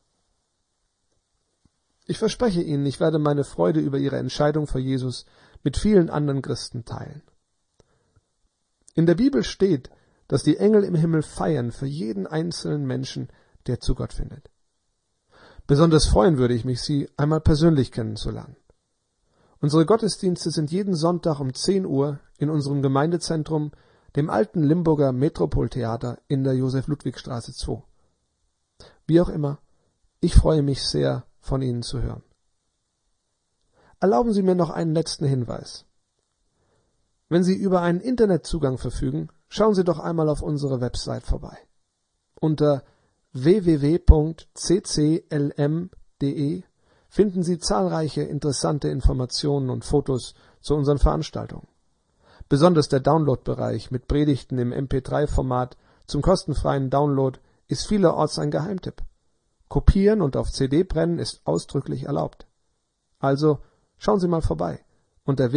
Ich verspreche Ihnen, ich werde meine Freude über Ihre Entscheidung für Jesus mit vielen anderen Christen teilen. In der Bibel steht, dass die Engel im Himmel feiern für jeden einzelnen Menschen, der zu Gott findet. Besonders freuen würde ich mich, Sie einmal persönlich kennenzulernen. Unsere Gottesdienste sind jeden Sonntag um 10 Uhr in unserem Gemeindezentrum, dem alten Limburger Metropoltheater in der Josef-Ludwig-Straße 2. Wie auch immer, ich freue mich sehr, von Ihnen zu hören. Erlauben Sie mir noch einen letzten Hinweis. Wenn Sie über einen Internetzugang verfügen, schauen Sie doch einmal auf unsere Website vorbei. Unter www.cclm.de finden Sie zahlreiche interessante Informationen und Fotos zu unseren Veranstaltungen. Besonders der Download-Bereich mit Predigten im MP3-Format zum kostenfreien Download ist vielerorts ein Geheimtipp. Kopieren und auf CD brennen ist ausdrücklich erlaubt. Also schauen Sie mal vorbei unter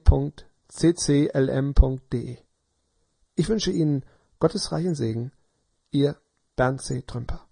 www.cclm.de. Ich wünsche Ihnen Gottes reichen Segen, Ihr Bernd C. Trümper.